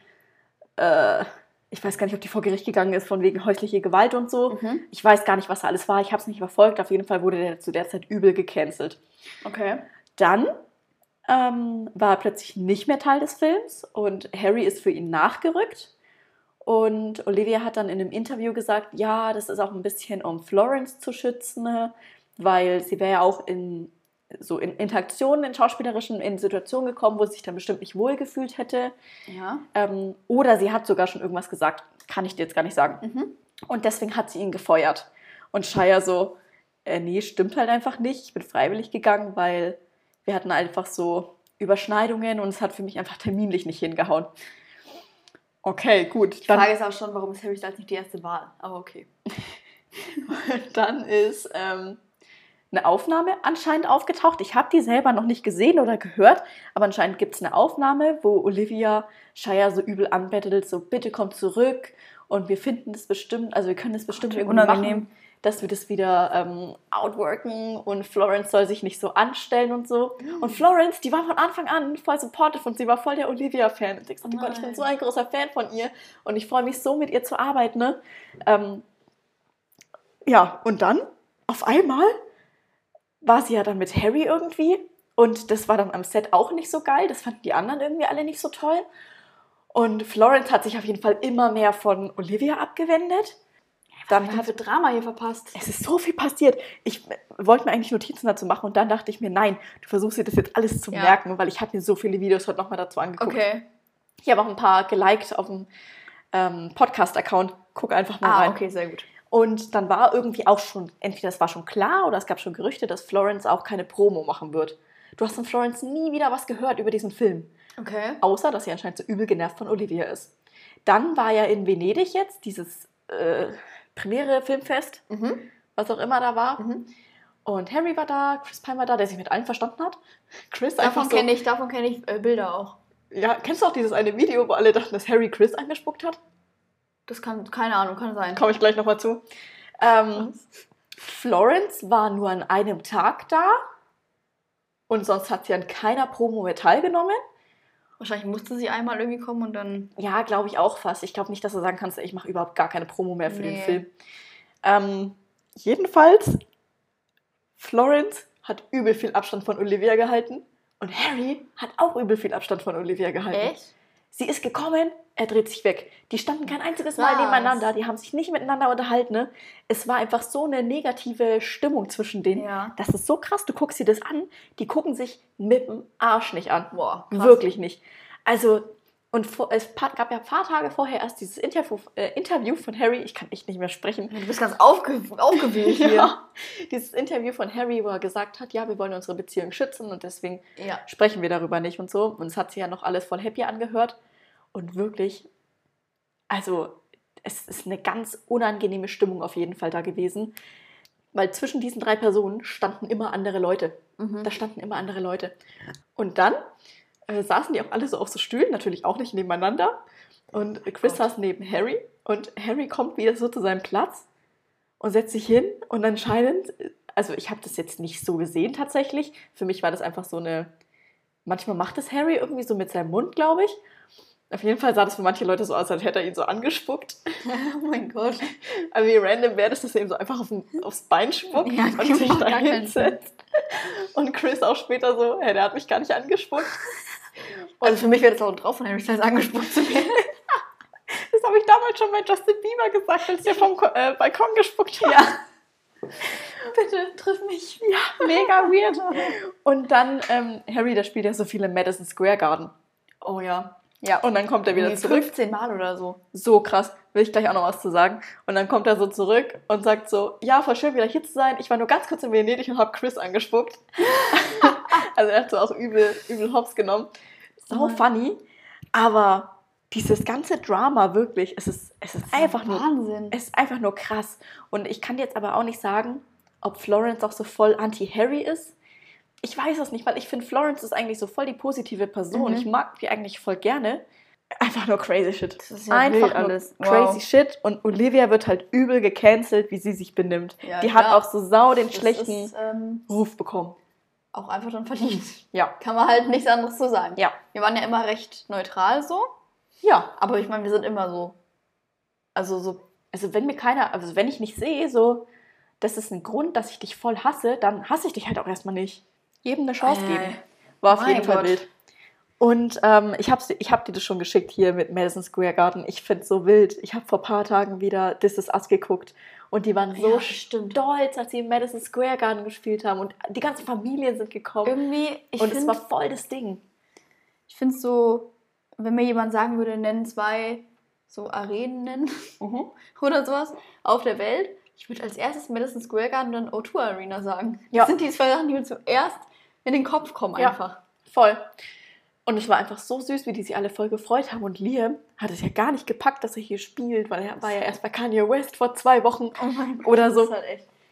ich weiß gar nicht, ob die vor Gericht gegangen ist, von wegen häusliche Gewalt und so. Ich weiß gar nicht, was da alles war. Ich habe es nicht verfolgt. Auf jeden Fall wurde der zu der Zeit übel gecancelt. Okay. Dann war er plötzlich nicht mehr Teil des Films und Harry ist für ihn nachgerückt. Und Olivia hat dann in einem Interview gesagt, ja, das ist auch ein bisschen, um Florence zu schützen, weil sie wäre ja auch in Interaktionen, in schauspielerischen, in Situationen gekommen, wo sie sich dann bestimmt nicht wohlgefühlt hätte. Ja. Oder sie hat sogar schon irgendwas gesagt, kann ich dir jetzt gar nicht sagen. Und deswegen hat sie ihn gefeuert. Und Shia so, nee, stimmt halt einfach nicht. Ich bin freiwillig gegangen, weil wir hatten einfach so Überschneidungen und es hat für mich einfach terminlich nicht hingehauen. Okay, gut. Die Frage ist auch schon, warum ist Harry Styles nicht die erste Wahl? Aber okay. Dann ist eine Aufnahme anscheinend aufgetaucht. Ich habe die selber noch nicht gesehen oder gehört, aber anscheinend gibt es eine Aufnahme, wo Olivia Shia so übel anbettelt, so bitte komm zurück und wir finden das bestimmt, also wir können das bestimmt irgendwie unangenehm. machen, dass wir das wieder outworken und Florence soll sich nicht so anstellen und so. Und Florence, die war von Anfang an voll supportive und sie war voll der Olivia-Fan. Und ich gesagt, oh Gott, ich bin so ein großer Fan von ihr und ich freue mich so, mit ihr zu arbeiten. Ne? Ja, und dann, auf einmal, war sie ja dann mit Harry irgendwie und das war dann am Set auch nicht so geil. Das fanden die anderen irgendwie alle nicht so toll. Und Florence hat sich auf jeden Fall immer mehr von Olivia abgewendet. Dann Hat für Drama hier verpasst. es ist so viel passiert. Ich wollte mir eigentlich Notizen dazu machen und dann dachte ich mir, nein, du versuchst dir das jetzt alles zu merken, weil ich habe mir so viele Videos heute nochmal dazu angeguckt. Okay. Ich habe auch ein paar geliked auf dem Podcast-Account. Guck einfach mal rein. Okay, sehr gut. Und dann war irgendwie auch schon, entweder es war schon klar oder es gab schon Gerüchte, dass Florence auch keine Promo machen wird. Du hast von Florence nie wieder was gehört über diesen Film. Okay. Außer, dass sie anscheinend so übel genervt von Olivia ist. Dann war ja in Venedig jetzt dieses Premiere-Filmfest, was auch immer da war. Und Harry war da, Chris Pine war da, der sich mit allen verstanden hat. Chris einfach Davon kenne ich Bilder auch. Ja, kennst du auch dieses eine Video, wo alle dachten, dass Harry Chris angespuckt hat? Das kann, keine Ahnung, kann sein. Komme ich gleich nochmal zu. Florence war nur an einem Tag da und sonst hat sie an keiner Promo mehr teilgenommen. Wahrscheinlich musste sie einmal irgendwie kommen und dann... Ja, glaube ich auch fast. Ich glaube nicht, dass du sagen kannst, ich mache überhaupt gar keine Promo mehr für den Film. Jedenfalls, Florence hat übel viel Abstand von Olivia gehalten und Harry hat auch übel viel Abstand von Olivia gehalten. Echt? Sie ist gekommen, er dreht sich weg. Die standen kein einziges Mal nebeneinander, die haben sich nicht miteinander unterhalten. Ne? Es war einfach so eine negative Stimmung zwischen denen. Ja. Das ist so krass, du guckst dir das an, die gucken sich mit dem Arsch nicht an. Boah, krass. Wirklich nicht. Also, und es gab ja ein paar Tage vorher erst dieses Interview von Harry, ich kann echt nicht mehr sprechen. Du bist ganz aufgewühlt hier. Ja, dieses Interview von Harry, wo er gesagt hat, ja, wir wollen unsere Beziehung schützen und deswegen Ja. sprechen wir darüber nicht und so. Und es hat sich ja noch alles voll happy angehört. Und wirklich, also es ist eine ganz unangenehme Stimmung auf jeden Fall da gewesen. Weil zwischen diesen 3 Personen standen immer andere Leute. Da standen immer andere Leute. Und dann saßen die auch alle so auf so Stühlen, natürlich auch nicht nebeneinander. Und Chris saß neben Harry und Harry kommt wieder so zu seinem Platz und setzt sich hin und anscheinend, also ich habe das jetzt nicht so gesehen tatsächlich, für mich war das einfach so eine, manchmal macht das Harry irgendwie so mit seinem Mund, glaube ich. Auf jeden Fall sah das für manche Leute so aus, als hätte er ihn so angespuckt. Oh mein Gott. Aber wie random wäre das, dass er ihm so einfach aufs Bein spuckt Ja, und sich macht da gar keinen hinsetzt. Und Chris auch später so, hey, der hat mich gar nicht angespuckt. Also für mich wäre das auch drauf, von Harry Styles angespuckt zu werden. Das habe ich damals schon bei Justin Bieber gesagt, als der vom Balkon gespuckt hat. Ja. Bitte, triff mich. Ja, mega weird. Und dann, Harry, der spielt ja so viel im Madison Square Garden. Oh ja. Ja. Und dann kommt er wieder zurück. 15 Mal oder so. So krass, will ich gleich auch noch was zu sagen. Und dann kommt er so zurück und sagt so, ja, voll schön wieder hier zu sein. Ich war nur ganz kurz in Venedig und habe Chris angespuckt. Also er hat so auch übel hops genommen. So funny. Aber dieses ganze Drama wirklich, es ist einfach nur Wahnsinn. Es ist einfach nur krass. Und ich kann jetzt aber auch nicht sagen, ob Florence auch so voll anti-Harry ist. Ich weiß es nicht, weil ich finde, Florence ist eigentlich so voll die positive Person. Ich mag die eigentlich voll gerne. Einfach nur crazy shit. Das ist ja einfach wild nur alles. crazy Wow. shit. Und Olivia wird halt übel gecancelt, wie sie sich benimmt. Ja, die hat klar. auch so sau den Das schlechten ist Ruf bekommen. auch einfach dann verdient. Ja. Kann man halt nichts anderes zu sagen. Ja. Wir waren ja immer recht neutral so. Ja. Aber ich meine, wir sind immer so. Also so. Also wenn ich nicht sehe, so, das ist ein Grund, dass ich dich voll hasse, dann hasse ich dich halt auch erstmal nicht. Jedem eine Chance geben. War auf Mein jeden Fall Gott. wild. Und ich hab dir das schon geschickt hier mit Madison Square Garden. Ich finde es so wild. Ich habe vor ein paar Tagen wieder This Is Us geguckt. Und die waren so Ja, stimmt. stolz, als sie im Madison Square Garden gespielt haben. Und die ganzen Familien sind gekommen. Irgendwie, Und es war voll das Ding. ich finde es so, wenn mir jemand sagen würde, nennen 2 so Arenen oder sowas auf der Welt, ich würde als erstes Madison Square Garden und dann O2 Arena sagen. Ja. Das sind die 2 Sachen, die mir zuerst in den Kopf kommen Ja. einfach. Voll. Und es war einfach so süß, wie die sich alle voll gefreut haben. Und Liam hat es ja gar nicht gepackt, dass er hier spielt, weil er war ja erst bei Kanye West vor 2 Wochen Oh mein Gott, oder das so. ist halt echt.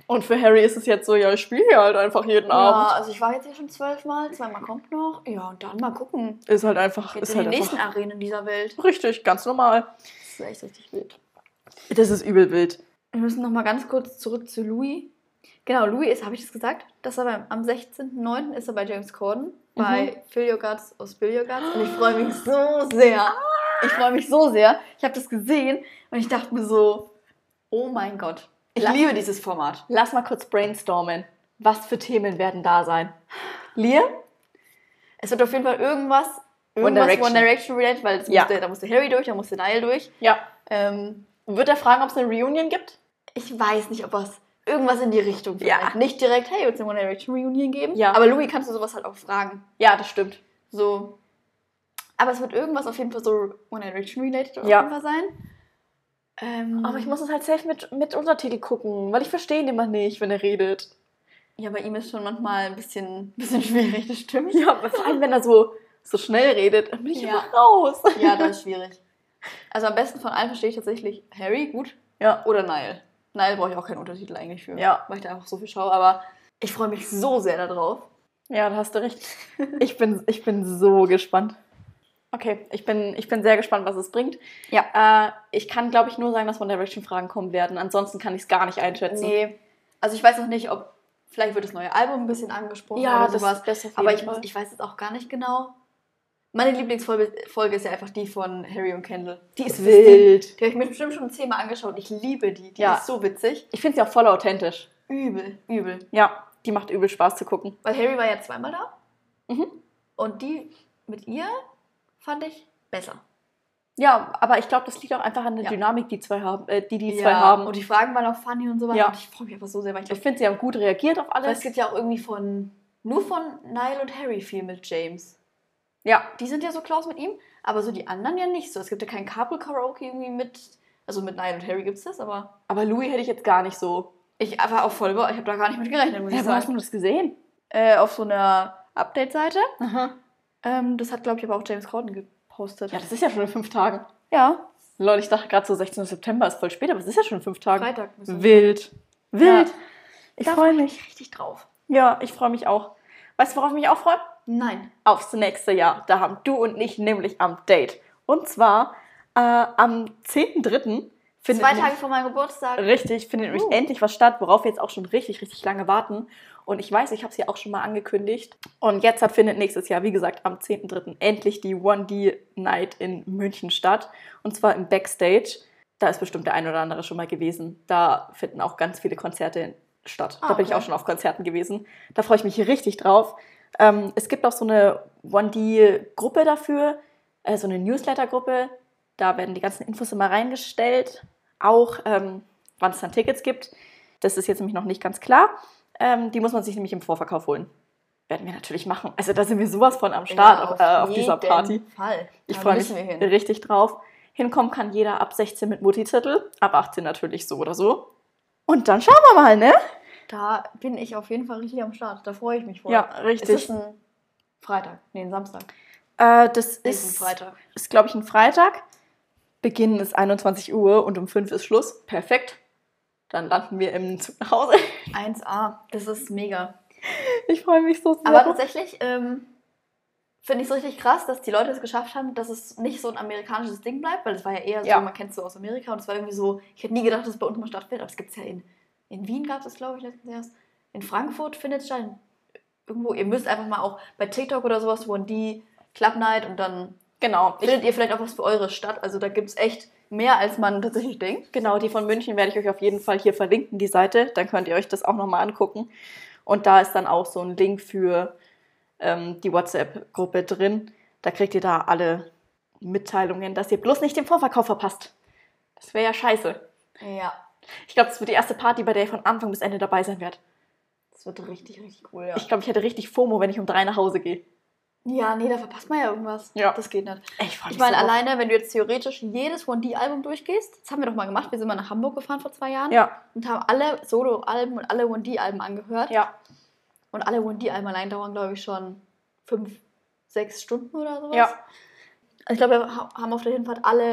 Und für Harry ist es jetzt so, ja, ich spiele hier halt einfach jeden Ja, Abend. also ich war jetzt hier schon 12 Mal, 2-mal kommt noch. Ja, und dann mal gucken. Ist halt einfach, Jetzt ist in halt den nächsten einfach Arenen dieser Welt. richtig, ganz normal. Das ist echt richtig wild. Das ist übel wild. Wir müssen noch mal ganz kurz zurück zu Louis. Genau, Louis ist, habe ich das gesagt? Dass er am 16.09. ist er bei James Corden, bei Fill Your Guts aus Spill Your Guts. Und ich freue mich so sehr. Ich freue mich so sehr. Ich habe das gesehen und ich dachte mir so, oh mein Gott. Ich liebe dieses Format. Lass mal kurz brainstormen. Was für Themen werden da sein? Lear? Es wird auf jeden Fall irgendwas One Direction related, weil es Ja. da musste Harry durch, da musste Niall durch. Ja. Wird er fragen, ob es eine Reunion gibt? Ich weiß nicht, ob es irgendwas in die Richtung vielleicht. Ja. Nicht direkt, hey, wird es eine One Direction Reunion geben? Ja. Aber Louis kannst du sowas halt auch fragen. Ja, das stimmt. So. Aber es wird irgendwas auf jeden Fall so One Direction related auf Ja. jeden Fall sein. Aber ich muss es halt safe mit Untertitel gucken, weil ich verstehe ihn immer nicht, wenn er redet. Ja, bei ihm ist schon manchmal ein bisschen schwierig, das stimmt. Ja, aber vor allem, wenn er so schnell redet, dann bin ich Ja. immer raus. Ja, das ist schwierig. Also am besten von allen verstehe ich tatsächlich Harry, gut, Ja. oder Niall. Niall brauche ich auch keinen Untertitel eigentlich für, Ja. weil ich da einfach so viel schaue, aber ich freue mich so sehr darauf. Ja, da hast du recht. Ich bin so gespannt. Okay, ich bin sehr gespannt, was es bringt. Ja. Ich kann, glaube ich, nur sagen, dass One Direction-Fragen kommen werden. Ansonsten kann ich es gar nicht einschätzen. Nee, also ich weiß noch nicht, ob, vielleicht wird das neue Album ein bisschen angesprochen Ja, oder sowas, das auf aber jeden Fall. ich weiß jetzt auch gar nicht genau. Meine Lieblingsfolge ist ja einfach die von Harry und Kendall. Die ist wild. Die habe ich mir bestimmt schon 10-mal angeschaut. Ich liebe die. Die Ja. ist so witzig. Ich finde sie auch voll authentisch. Übel, übel. Ja, die macht übel Spaß zu gucken. Weil Harry war ja 2-mal da. Mhm. Und die mit ihr fand ich besser. Ja, aber ich glaube, das liegt auch einfach an der Ja. Dynamik, die zwei haben. Zwei haben. Und die Fragen waren auch funny und sowas. Ja. Und ich freue mich einfach so sehr, weil ich Ich glaube, finde, sie haben gut reagiert auf weil alles. es gibt ja auch irgendwie nur von Niall und Harry viel mit James. Ja, Die sind ja so close mit ihm, aber so die anderen ja nicht so. Es gibt ja kein Carpool-Karaoke irgendwie mit, also mit Niall und Harry gibt es das, aber aber Louis hätte ich jetzt gar nicht so. ich war auch voll über, ich habe da gar nicht mit gerechnet, muss ich Wo hast sagen. du das gesehen? Auf so einer Update-Seite. Aha. Das hat, glaube ich, aber auch James Corden gepostet. Ja, das ist ja schon in 5 Tagen. Ja, Leute, ich dachte gerade so 16. September ist voll spät, aber es ist ja schon in 5 Tagen. Freitag. müssen wir- Wild. Wild. Ja. Ich Da freue freu mich. richtig drauf. Ja, ich freue mich auch. Weißt du, worauf ich mich auch freue? Nein. Aufs nächste Jahr. Da haben du und ich nämlich am Date. Und zwar am 10.3. findet 2 nämlich- Tage vor meinem Geburtstag. Richtig, findet nämlich endlich was statt, worauf wir jetzt auch schon richtig, richtig lange warten. Und ich weiß, ich habe es ja auch schon mal angekündigt. Und jetzt findet nächstes Jahr, wie gesagt, am 10.3. endlich die 1D-Night in München statt. Und zwar im Backstage. Da ist bestimmt der ein oder andere schon mal gewesen. Da finden auch ganz viele Konzerte statt. Da bin ich okay. auch schon auf Konzerten gewesen. Da freue ich mich hier richtig drauf. Es gibt auch so eine 1D-Gruppe dafür, so eine Newsletter-Gruppe. Da werden die ganzen Infos immer reingestellt. Auch wann es dann Tickets gibt. Das ist jetzt nämlich noch nicht ganz klar. Die muss man sich nämlich im Vorverkauf holen. Werden wir natürlich machen. Also da sind wir sowas von am Start auf dieser jeden Party. Fall. Ich Da freue mich müssen wir hin. richtig drauf. Hinkommen kann jeder ab 16 mit Mutti-Zettel, ab 18 natürlich so oder so. Und dann schauen wir mal, ne? Da bin ich auf jeden Fall richtig am Start. Da freue ich mich voll. Ja, richtig. Ist das ein Freitag? Nee, ein Samstag. Das Nee, ist, ein Freitag. ist glaube ich, ein Freitag. Beginn ist 21 Uhr und um 5 ist Schluss. Perfekt. Dann landen wir im Zug nach Hause. 1A. Das ist mega. Ich freue mich so sehr. Aber tatsächlich finde ich es richtig krass, dass die Leute es geschafft haben, dass es nicht so ein amerikanisches Ding bleibt, weil es war ja eher so, Ja. man kennt es so aus Amerika und es war irgendwie so, ich hätte nie gedacht, dass es bei uns mal stattfindet, aber es gibt es ja in Wien gab es, glaube ich, letztens erst. In Frankfurt findet es statt. Irgendwo, ihr müsst einfach mal auch bei TikTok oder sowas, wo die Club Night und dann Genau. findet ihr vielleicht auch was für eure Stadt. Also da gibt es echt mehr, als man tatsächlich denkt. Genau, die von München werde ich euch auf jeden Fall hier verlinken, die Seite. Dann könnt ihr euch das auch nochmal angucken. Und da ist dann auch so ein Link für die WhatsApp-Gruppe drin. Da kriegt ihr da alle Mitteilungen, dass ihr bloß nicht den Vorverkauf verpasst. Das wäre ja scheiße. Ja, Ich glaube, das wird die erste Party, bei der ich von Anfang bis Ende dabei sein werde. das wird richtig, richtig cool, ja. Ich glaube, ich hätte richtig FOMO, wenn ich um 3 nach Hause gehe. Ja, nee, da verpasst man ja irgendwas. Ja. Das geht nicht. Ich freue Ich meine, alleine, wenn du jetzt theoretisch jedes 1D-Album durchgehst, das haben wir doch mal gemacht, wir sind mal nach Hamburg gefahren vor 2 Jahren Ja, und haben alle Solo-Alben und alle 1D-Alben angehört. ja. Und alle 1D-Alben allein dauern, glaube ich, schon 5, 6 Stunden oder sowas. Ja. Also ich glaube, wir haben auf der Hinfahrt alle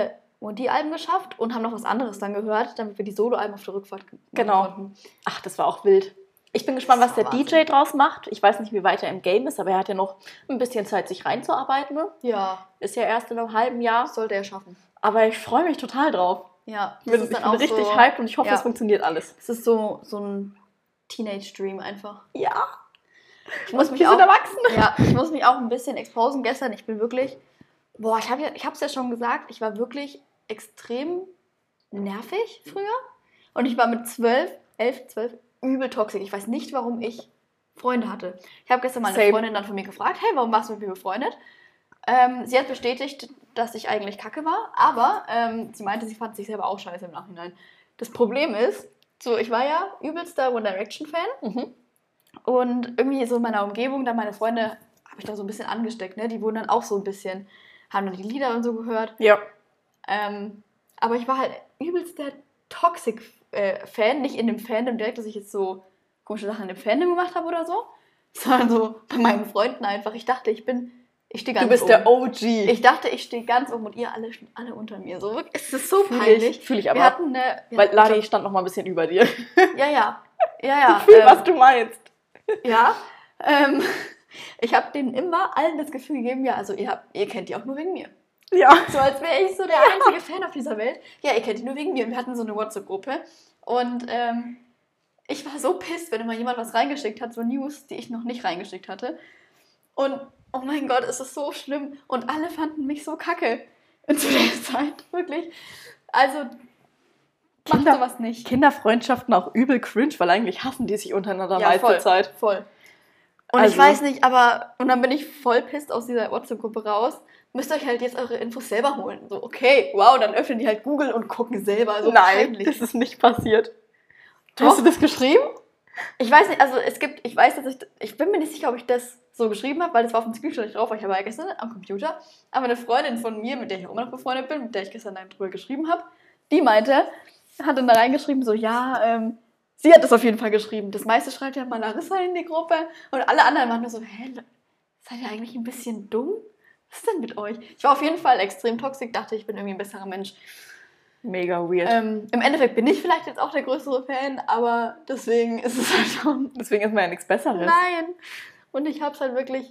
die Alben geschafft und haben noch was anderes dann gehört, damit wir die Solo-Alben auf der Rückfahrt machen Genau. konnten. Ach, das war auch wild. Ich bin gespannt, was der Das war DJ draus macht. Ich weiß nicht, wie weit er im Game ist, aber er hat ja noch ein bisschen Zeit, sich reinzuarbeiten. Ne? Ja, Ist ja erst in einem halben Jahr. das sollte er schaffen. Aber ich freue mich total drauf. Ja, Ich bin richtig hyped und ich hoffe, ja. es funktioniert alles. Es ist so ein Teenage-Dream einfach. Ja. Ich muss mich Wir sind erwachsen. Ja, ich muss mich auch ein bisschen exposen gestern. Ich bin wirklich, ich habe es ja schon gesagt, ich war wirklich extrem nervig früher. Und ich war mit 12 übel toxisch. Ich weiß nicht, warum ich Freunde hatte. Ich habe gestern meine Same. Freundin dann von mir gefragt, hey, warum warst du mit mir befreundet? Sie hat bestätigt, dass ich eigentlich kacke war, aber sie meinte, sie fand sich selber auch scheiße im Nachhinein. Das Problem ist, so, ich war ja übelster One Direction-Fan. Mhm. Und irgendwie so in meiner Umgebung, dann meine Freunde, habe ich da so ein bisschen angesteckt, ne? Die wurden dann auch so ein bisschen, haben dann die Lieder und so gehört. Ja. Aber ich war halt übelst der Toxic-Fan, nicht in dem Fandom direkt, dass ich jetzt so komische Sachen in dem Fandom gemacht habe oder so, sondern so bei meinen Freunden einfach. Ich dachte, ich stehe ganz Du bist oben. der OG. Ich dachte, ich stehe ganz oben und ihr alle unter mir. So, wirklich, es ist so peinlich. Fühl ich aber. Wir hatten Weil Ladi stand noch mal ein bisschen über dir. Ja. Ich fühl, was du meinst. Ja, ich habe denen immer allen das Gefühl gegeben, ja, also ihr kennt die auch nur wegen mir. Ja. So als wäre ich so der einzige Fan auf dieser Welt. Ja, ihr kennt die nur wegen mir. Wir hatten so eine WhatsApp-Gruppe und ich war so pisst, wenn immer jemand was reingeschickt hat, so News, die ich noch nicht reingeschickt hatte. Und oh mein Gott, es ist so schlimm. Und alle fanden mich so kacke zu der Zeit, wirklich. Also macht sowas nicht. Kinderfreundschaften auch übel cringe, weil eigentlich hassen die sich untereinander Ja, meiste Zeit. Voll. Und Also- ich weiß nicht, aber, und dann bin ich voll pisst aus dieser WhatsApp-Gruppe raus. Müsst ihr euch halt jetzt eure Infos selber holen. So, okay, wow, dann öffnen die halt Google und gucken selber. So Nein, peinlich. das ist nicht passiert. Doch. Hast du das geschrieben? Ich weiß nicht, also ich weiß, dass ich bin mir nicht sicher, ob ich das so geschrieben habe, weil das war auf dem Screenshot nicht drauf, weil ich habe ja gestern am Computer. Aber eine Freundin von mir, mit der ich auch immer noch befreundet bin, mit der ich gestern drüber geschrieben habe, die hat dann da reingeschrieben, so, ja, sie hat das auf jeden Fall geschrieben. Das meiste schreibt ja mal Larissa in die Gruppe. Und alle anderen waren nur so, hä, seid ihr eigentlich ein bisschen dumm? Was ist denn mit euch? Ich war auf jeden Fall extrem toxisch, dachte, ich bin irgendwie ein besserer Mensch. Mega weird. Im Endeffekt bin ich vielleicht jetzt auch der größere Fan, aber deswegen ist es halt schon... Deswegen ist man ja nichts Besseres. Nein! Und ich habe es halt wirklich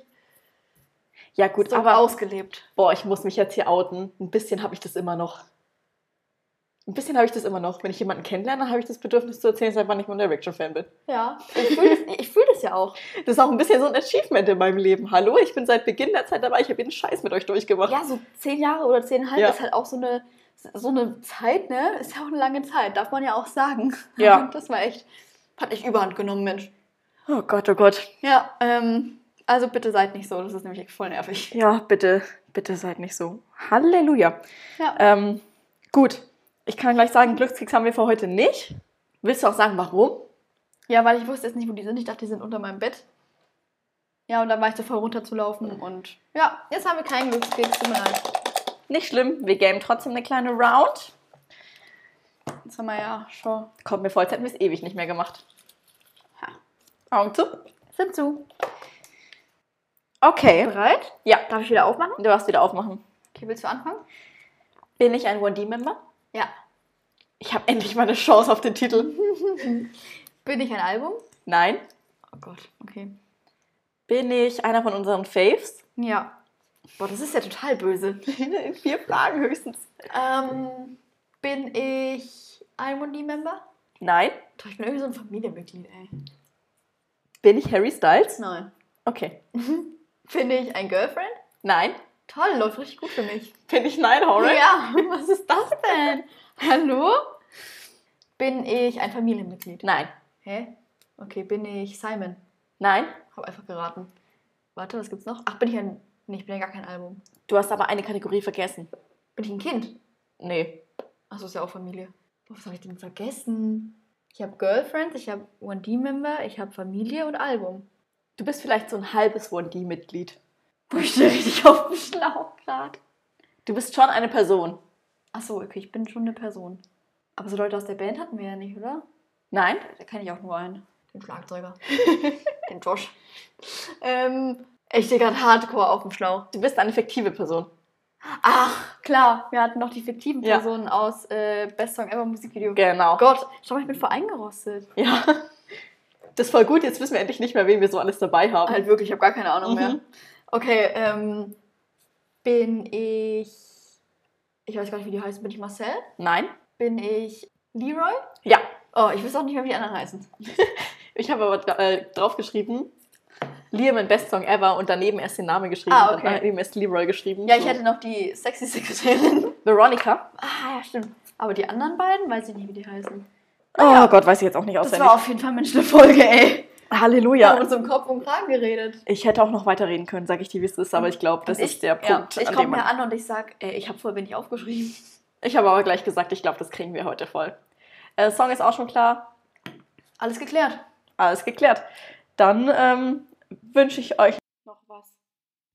Ja gut, so aber ausgelebt. boah, ich muss mich jetzt hier outen. Ein bisschen habe ich das immer noch. Wenn ich jemanden kennenlerne, habe ich das Bedürfnis zu erzählen, seit wann ich One Direction-Fan bin. Ja, ich fühl das ja auch. Das ist auch ein bisschen so ein Achievement in meinem Leben. Hallo, ich bin seit Beginn der Zeit dabei, ich habe jeden Scheiß mit euch durchgemacht. Ja, so 10 Jahre oder 10,5 Ja. ist halt auch so eine Zeit, ne? Ist ja auch eine lange Zeit, darf man ja auch sagen. Ja. Das war echt, hat echt Überhand genommen, Mensch. Oh Gott, oh Gott. Ja, also bitte seid nicht so, das ist nämlich echt voll nervig. Ja, bitte seid nicht so. Halleluja. Ja. Gut, ich kann gleich sagen, Glückskeks haben wir für heute nicht. Willst du auch sagen, warum? Ja, weil ich wusste jetzt nicht, wo die sind. Ich dachte, die sind unter meinem Bett. Ja, und dann war ich so voll runterzulaufen und ja, jetzt haben wir keinen Glückskeks, tut mir leid. Nicht schlimm, wir gamen trotzdem eine kleine Round. Jetzt haben wir ja schon. Kommt mir vor, als hätten wir es ewig nicht mehr gemacht. Ja. Augen zu. Sind zu. Okay. Bereit? Ja, Darf ich wieder aufmachen? du darfst wieder aufmachen. Okay, willst du anfangen? Bin ich ein 1D-Member? Ja. Ich habe endlich mal eine Chance auf den Titel. Bin ich ein Album? Nein. Oh Gott, okay. Bin ich einer von unseren Faves? Ja. Boah, das ist ja total böse. In 4 Fragen höchstens. Bin ich ein One-D-Member? Nein. Doch, ich bin irgendwie so ein Familienmitglied, ey. Bin ich Harry Styles? Nein. Okay. Bin ich ein Girlfriend? Nein. Toll, läuft richtig gut für mich. Bin ich Nighthorn? Ja, was ist das denn? Hallo? Bin ich ein Familienmitglied? Nein. Hä? Okay, bin ich Simon? Nein. Hab einfach geraten. Warte, was gibt's noch? Ach, bin ich ein... Nee, ich bin ja gar kein Album. Du hast aber eine Kategorie vergessen. Bin ich ein Kind? Nee. Achso, ist ja auch Familie. Boah, was habe ich denn vergessen? Ich habe Girlfriends, ich habe 1D-Member, ich habe Familie und Album. Du bist vielleicht so ein halbes 1D-Mitglied. Boah, ich stehe richtig auf dem Schlauch gerade. Du bist schon eine Person. Achso, okay, ich bin schon eine Person. Aber so Leute aus der Band hatten wir ja nicht, oder? Nein. Da kenne ich auch nur einen. Den Schlagzeuger. Den Josh. Ich stehe gerade hardcore auf dem Schlauch. Du bist eine fiktive Person. Ach, klar, wir hatten noch die fiktiven Ja. Personen aus Best Song Ever Musikvideo. Genau. Gott, schau mal, ich bin voll eingerostet. Ja. Das ist voll gut, jetzt wissen wir endlich nicht mehr, wen wir so alles dabei haben. Halt wirklich, ich habe gar keine Ahnung mehr. Mhm. Okay, bin ich weiß gar nicht, wie die heißen. Bin ich Marcel? Nein? Bin ich Leroy? Ja. Oh, ich weiß auch nicht mehr, wie die anderen heißen. Ich habe aber draufgeschrieben, Liam in Best Song Ever und daneben erst den Namen geschrieben. Ah, und okay. daneben erst Leroy geschrieben. Ja, ich So. hätte noch die sexy Sekretärin. Veronica. Ah, ja, stimmt. Aber die anderen beiden, weiß ich nicht, wie die heißen. Oh Gott, weiß ich jetzt auch nicht Das auswendig. war auf jeden Fall Mensch eine Folge, ey. Wir Halleluja. haben uns um Kopf und Kragen geredet. Ich hätte auch noch weiterreden können, sage ich dir, wie es ist, aber ich glaube, das ist der Punkt, Ich an komme dem mir man... an und ich sag, ich habe voll wenig aufgeschrieben. Ich habe aber gleich gesagt, ich glaube, das kriegen wir heute voll. Song ist auch schon klar. Alles geklärt. Alles geklärt. Dann wünsche ich euch noch was